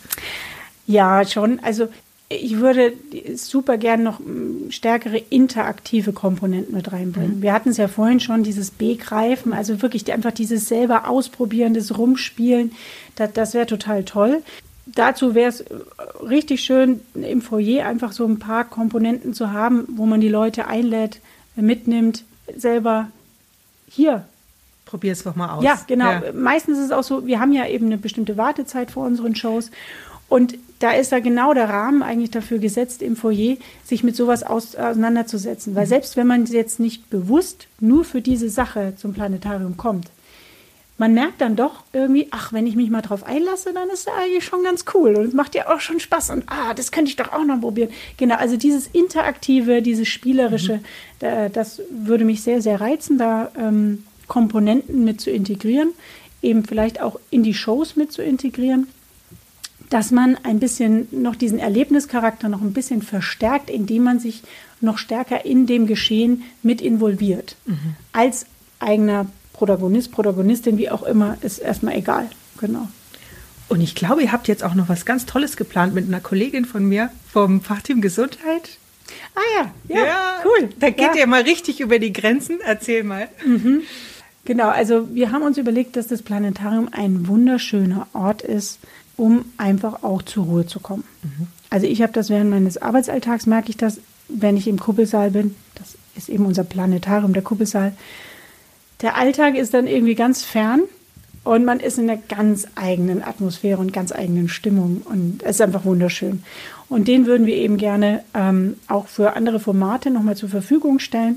Ja, schon. Also ich würde super gern noch stärkere interaktive Komponenten mit reinbringen. Wir hatten es ja vorhin schon, dieses Begreifen, also wirklich einfach dieses selber Ausprobieren, das Rumspielen, das wäre total toll. Dazu wäre es richtig schön, im Foyer einfach so ein paar Komponenten zu haben, wo man die Leute einlädt, mitnimmt, selber hier. Probier es doch mal aus. Ja, genau. Ja. Meistens ist es auch so, wir haben ja eben eine bestimmte Wartezeit vor unseren Shows. Und da ist da genau der Rahmen eigentlich dafür gesetzt, im Foyer sich mit sowas auseinanderzusetzen. Weil selbst wenn man jetzt nicht bewusst nur für diese Sache zum Planetarium kommt, man merkt dann doch irgendwie, ach, wenn ich mich mal drauf einlasse, dann ist das eigentlich schon ganz cool. Und es macht ja auch schon Spaß. Und das könnte ich doch auch noch probieren. Genau, also dieses Interaktive, dieses Spielerische, das würde mich sehr, sehr reizen, da Komponenten mit zu integrieren, eben vielleicht auch in die Shows mit zu integrieren, dass man ein bisschen noch diesen Erlebnischarakter noch ein bisschen verstärkt, indem man sich noch stärker in dem Geschehen mit involviert. Als eigener Protagonist, Protagonistin, wie auch immer, ist erstmal egal. Genau. Und ich glaube, ihr habt jetzt auch noch was ganz Tolles geplant mit einer Kollegin von mir vom Fachteam Gesundheit. Ah ja, cool. Da geht ihr mal richtig über die Grenzen. Erzähl mal. Genau, also wir haben uns überlegt, dass das Planetarium ein wunderschöner Ort ist, um einfach auch zur Ruhe zu kommen. Also ich habe das während meines Arbeitsalltags, merke ich das, wenn ich im Kuppelsaal bin. Das ist eben unser Planetarium, der Kuppelsaal. Der Alltag ist dann irgendwie ganz fern und man ist in einer ganz eigenen Atmosphäre und ganz eigenen Stimmung und es ist einfach wunderschön. Und den würden wir eben gerne auch für andere Formate nochmal zur Verfügung stellen.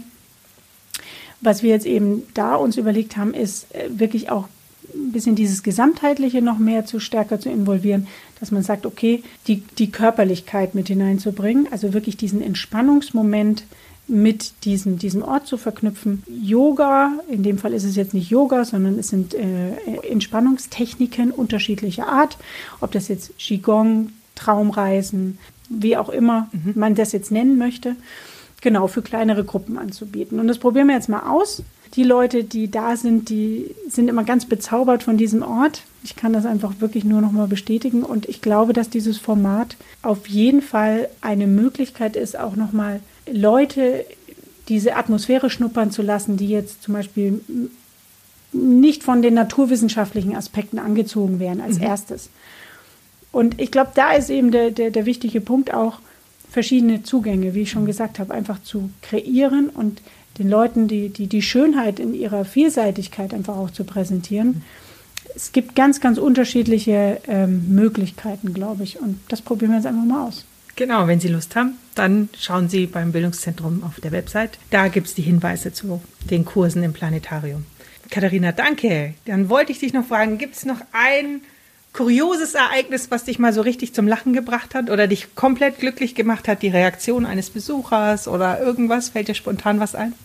Was wir jetzt eben da uns überlegt haben, ist wirklich auch ein bisschen dieses Gesamtheitliche noch mehr stärker zu involvieren, dass man sagt, okay, die Körperlichkeit mit hineinzubringen, also wirklich diesen Entspannungsmoment mit diesem Ort zu verknüpfen. Yoga, in dem Fall ist es jetzt nicht Yoga, sondern es sind Entspannungstechniken unterschiedlicher Art, ob das jetzt Qigong, Traumreisen, wie auch immer man das jetzt nennen möchte, genau, für kleinere Gruppen anzubieten. Und das probieren wir jetzt mal aus. Die Leute, die da sind, die sind immer ganz bezaubert von diesem Ort. Ich kann das einfach wirklich nur noch mal bestätigen. Und ich glaube, dass dieses Format auf jeden Fall eine Möglichkeit ist, auch noch mal Leute diese Atmosphäre schnuppern zu lassen, die jetzt zum Beispiel nicht von den naturwissenschaftlichen Aspekten angezogen wären als erstes. Und ich glaube, da ist eben der wichtige Punkt auch, verschiedene Zugänge, wie ich schon gesagt habe, einfach zu kreieren und den Leuten die Schönheit in ihrer Vielseitigkeit einfach auch zu präsentieren. Es gibt ganz, ganz unterschiedliche Möglichkeiten, glaube ich. Und das probieren wir jetzt einfach mal aus. Genau, wenn Sie Lust haben, dann schauen Sie beim Bildungszentrum auf der Website. Da gibt es die Hinweise zu den Kursen im Planetarium. Katharina, danke. Dann wollte ich dich noch fragen, gibt es noch ein kurioses Ereignis, was dich mal so richtig zum Lachen gebracht hat oder dich komplett glücklich gemacht hat, die Reaktion eines Besuchers oder irgendwas? Fällt dir spontan was ein?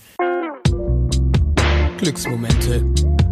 Glücksmomente.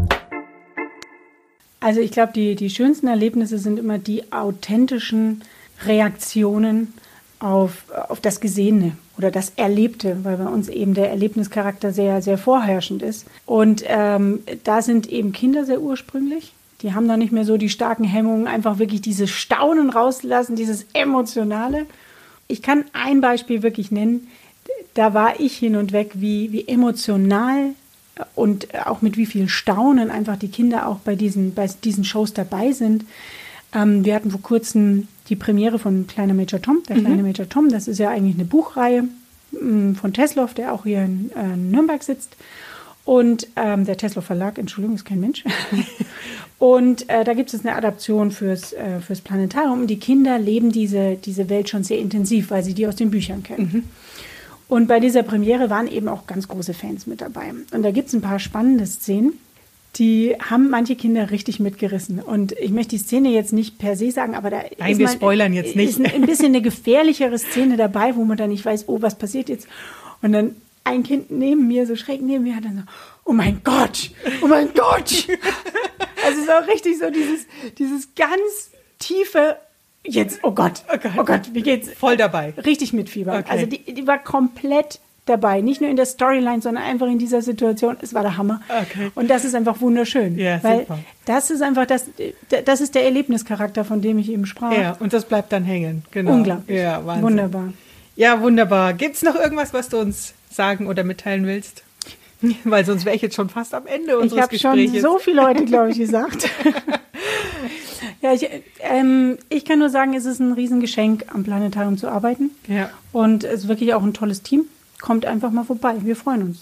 Also ich glaube, die schönsten Erlebnisse sind immer die authentischen Reaktionen auf das Gesehene oder das Erlebte, weil bei uns eben der Erlebnischarakter sehr, sehr vorherrschend ist. Und da sind eben Kinder sehr ursprünglich. Die haben da nicht mehr so die starken Hemmungen, einfach wirklich dieses Staunen rauslassen, dieses Emotionale. Ich kann ein Beispiel wirklich nennen. Da war ich hin und weg, wie emotional und auch mit wie viel Staunen einfach die Kinder auch bei diesen Shows dabei sind. Wir hatten vor kurzem die Premiere von Kleiner Major Tom. Der kleine Major Tom, das ist ja eigentlich eine Buchreihe von Teslow, der auch hier in Nürnberg sitzt. Und der Teslow Verlag, Entschuldigung, ist kein Mensch. Und da gibt es eine Adaption fürs Planetarium. Und die Kinder leben diese Welt schon sehr intensiv, weil sie die aus den Büchern kennen. Und bei dieser Premiere waren eben auch ganz große Fans mit dabei. Und da gibt es ein paar spannende Szenen, die haben manche Kinder richtig mitgerissen. Und ich möchte die Szene jetzt nicht per se sagen, aber da wir spoilern jetzt nicht. Ist ein bisschen eine gefährlichere Szene dabei, wo man dann nicht weiß, oh, was passiert jetzt? Und dann ein Kind neben mir, so schräg neben mir, hat dann so, oh mein Gott, oh mein Gott. Also es ist auch richtig so dieses ganz tiefe, jetzt, oh Gott, wie geht's? Voll dabei. Richtig mitfiebern. Okay. Also die war komplett dabei, nicht nur in der Storyline, sondern einfach in dieser Situation. Es war der Hammer. Okay. Und das ist einfach wunderschön. Ja, weil super. Das ist einfach das ist der Erlebnischarakter, von dem ich eben sprach. Ja, und das bleibt dann hängen. Genau. Unglaublich. Ja, Wahnsinn. Wunderbar. Ja, wunderbar. Gibt es noch irgendwas, was du uns sagen oder mitteilen willst? Weil sonst wäre ich jetzt schon fast am Ende unseres Gesprächs. Ich habe schon so viele Leute, glaube ich, gesagt. Ja, ich kann nur sagen, es ist ein Riesengeschenk, am Planetarium zu arbeiten. Ja. Und es ist wirklich auch ein tolles Team. Kommt einfach mal vorbei. Wir freuen uns.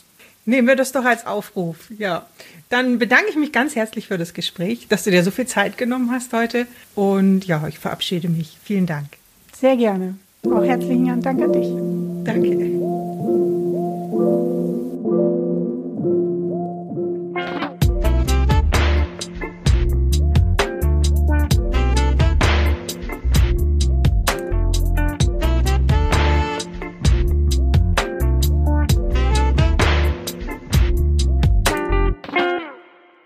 Nehmen wir das doch als Aufruf. Ja. Dann bedanke ich mich ganz herzlich für das Gespräch, dass du dir so viel Zeit genommen hast heute. Und ja, ich verabschiede mich. Vielen Dank. Sehr gerne. Auch herzlichen Dank an dich. Danke.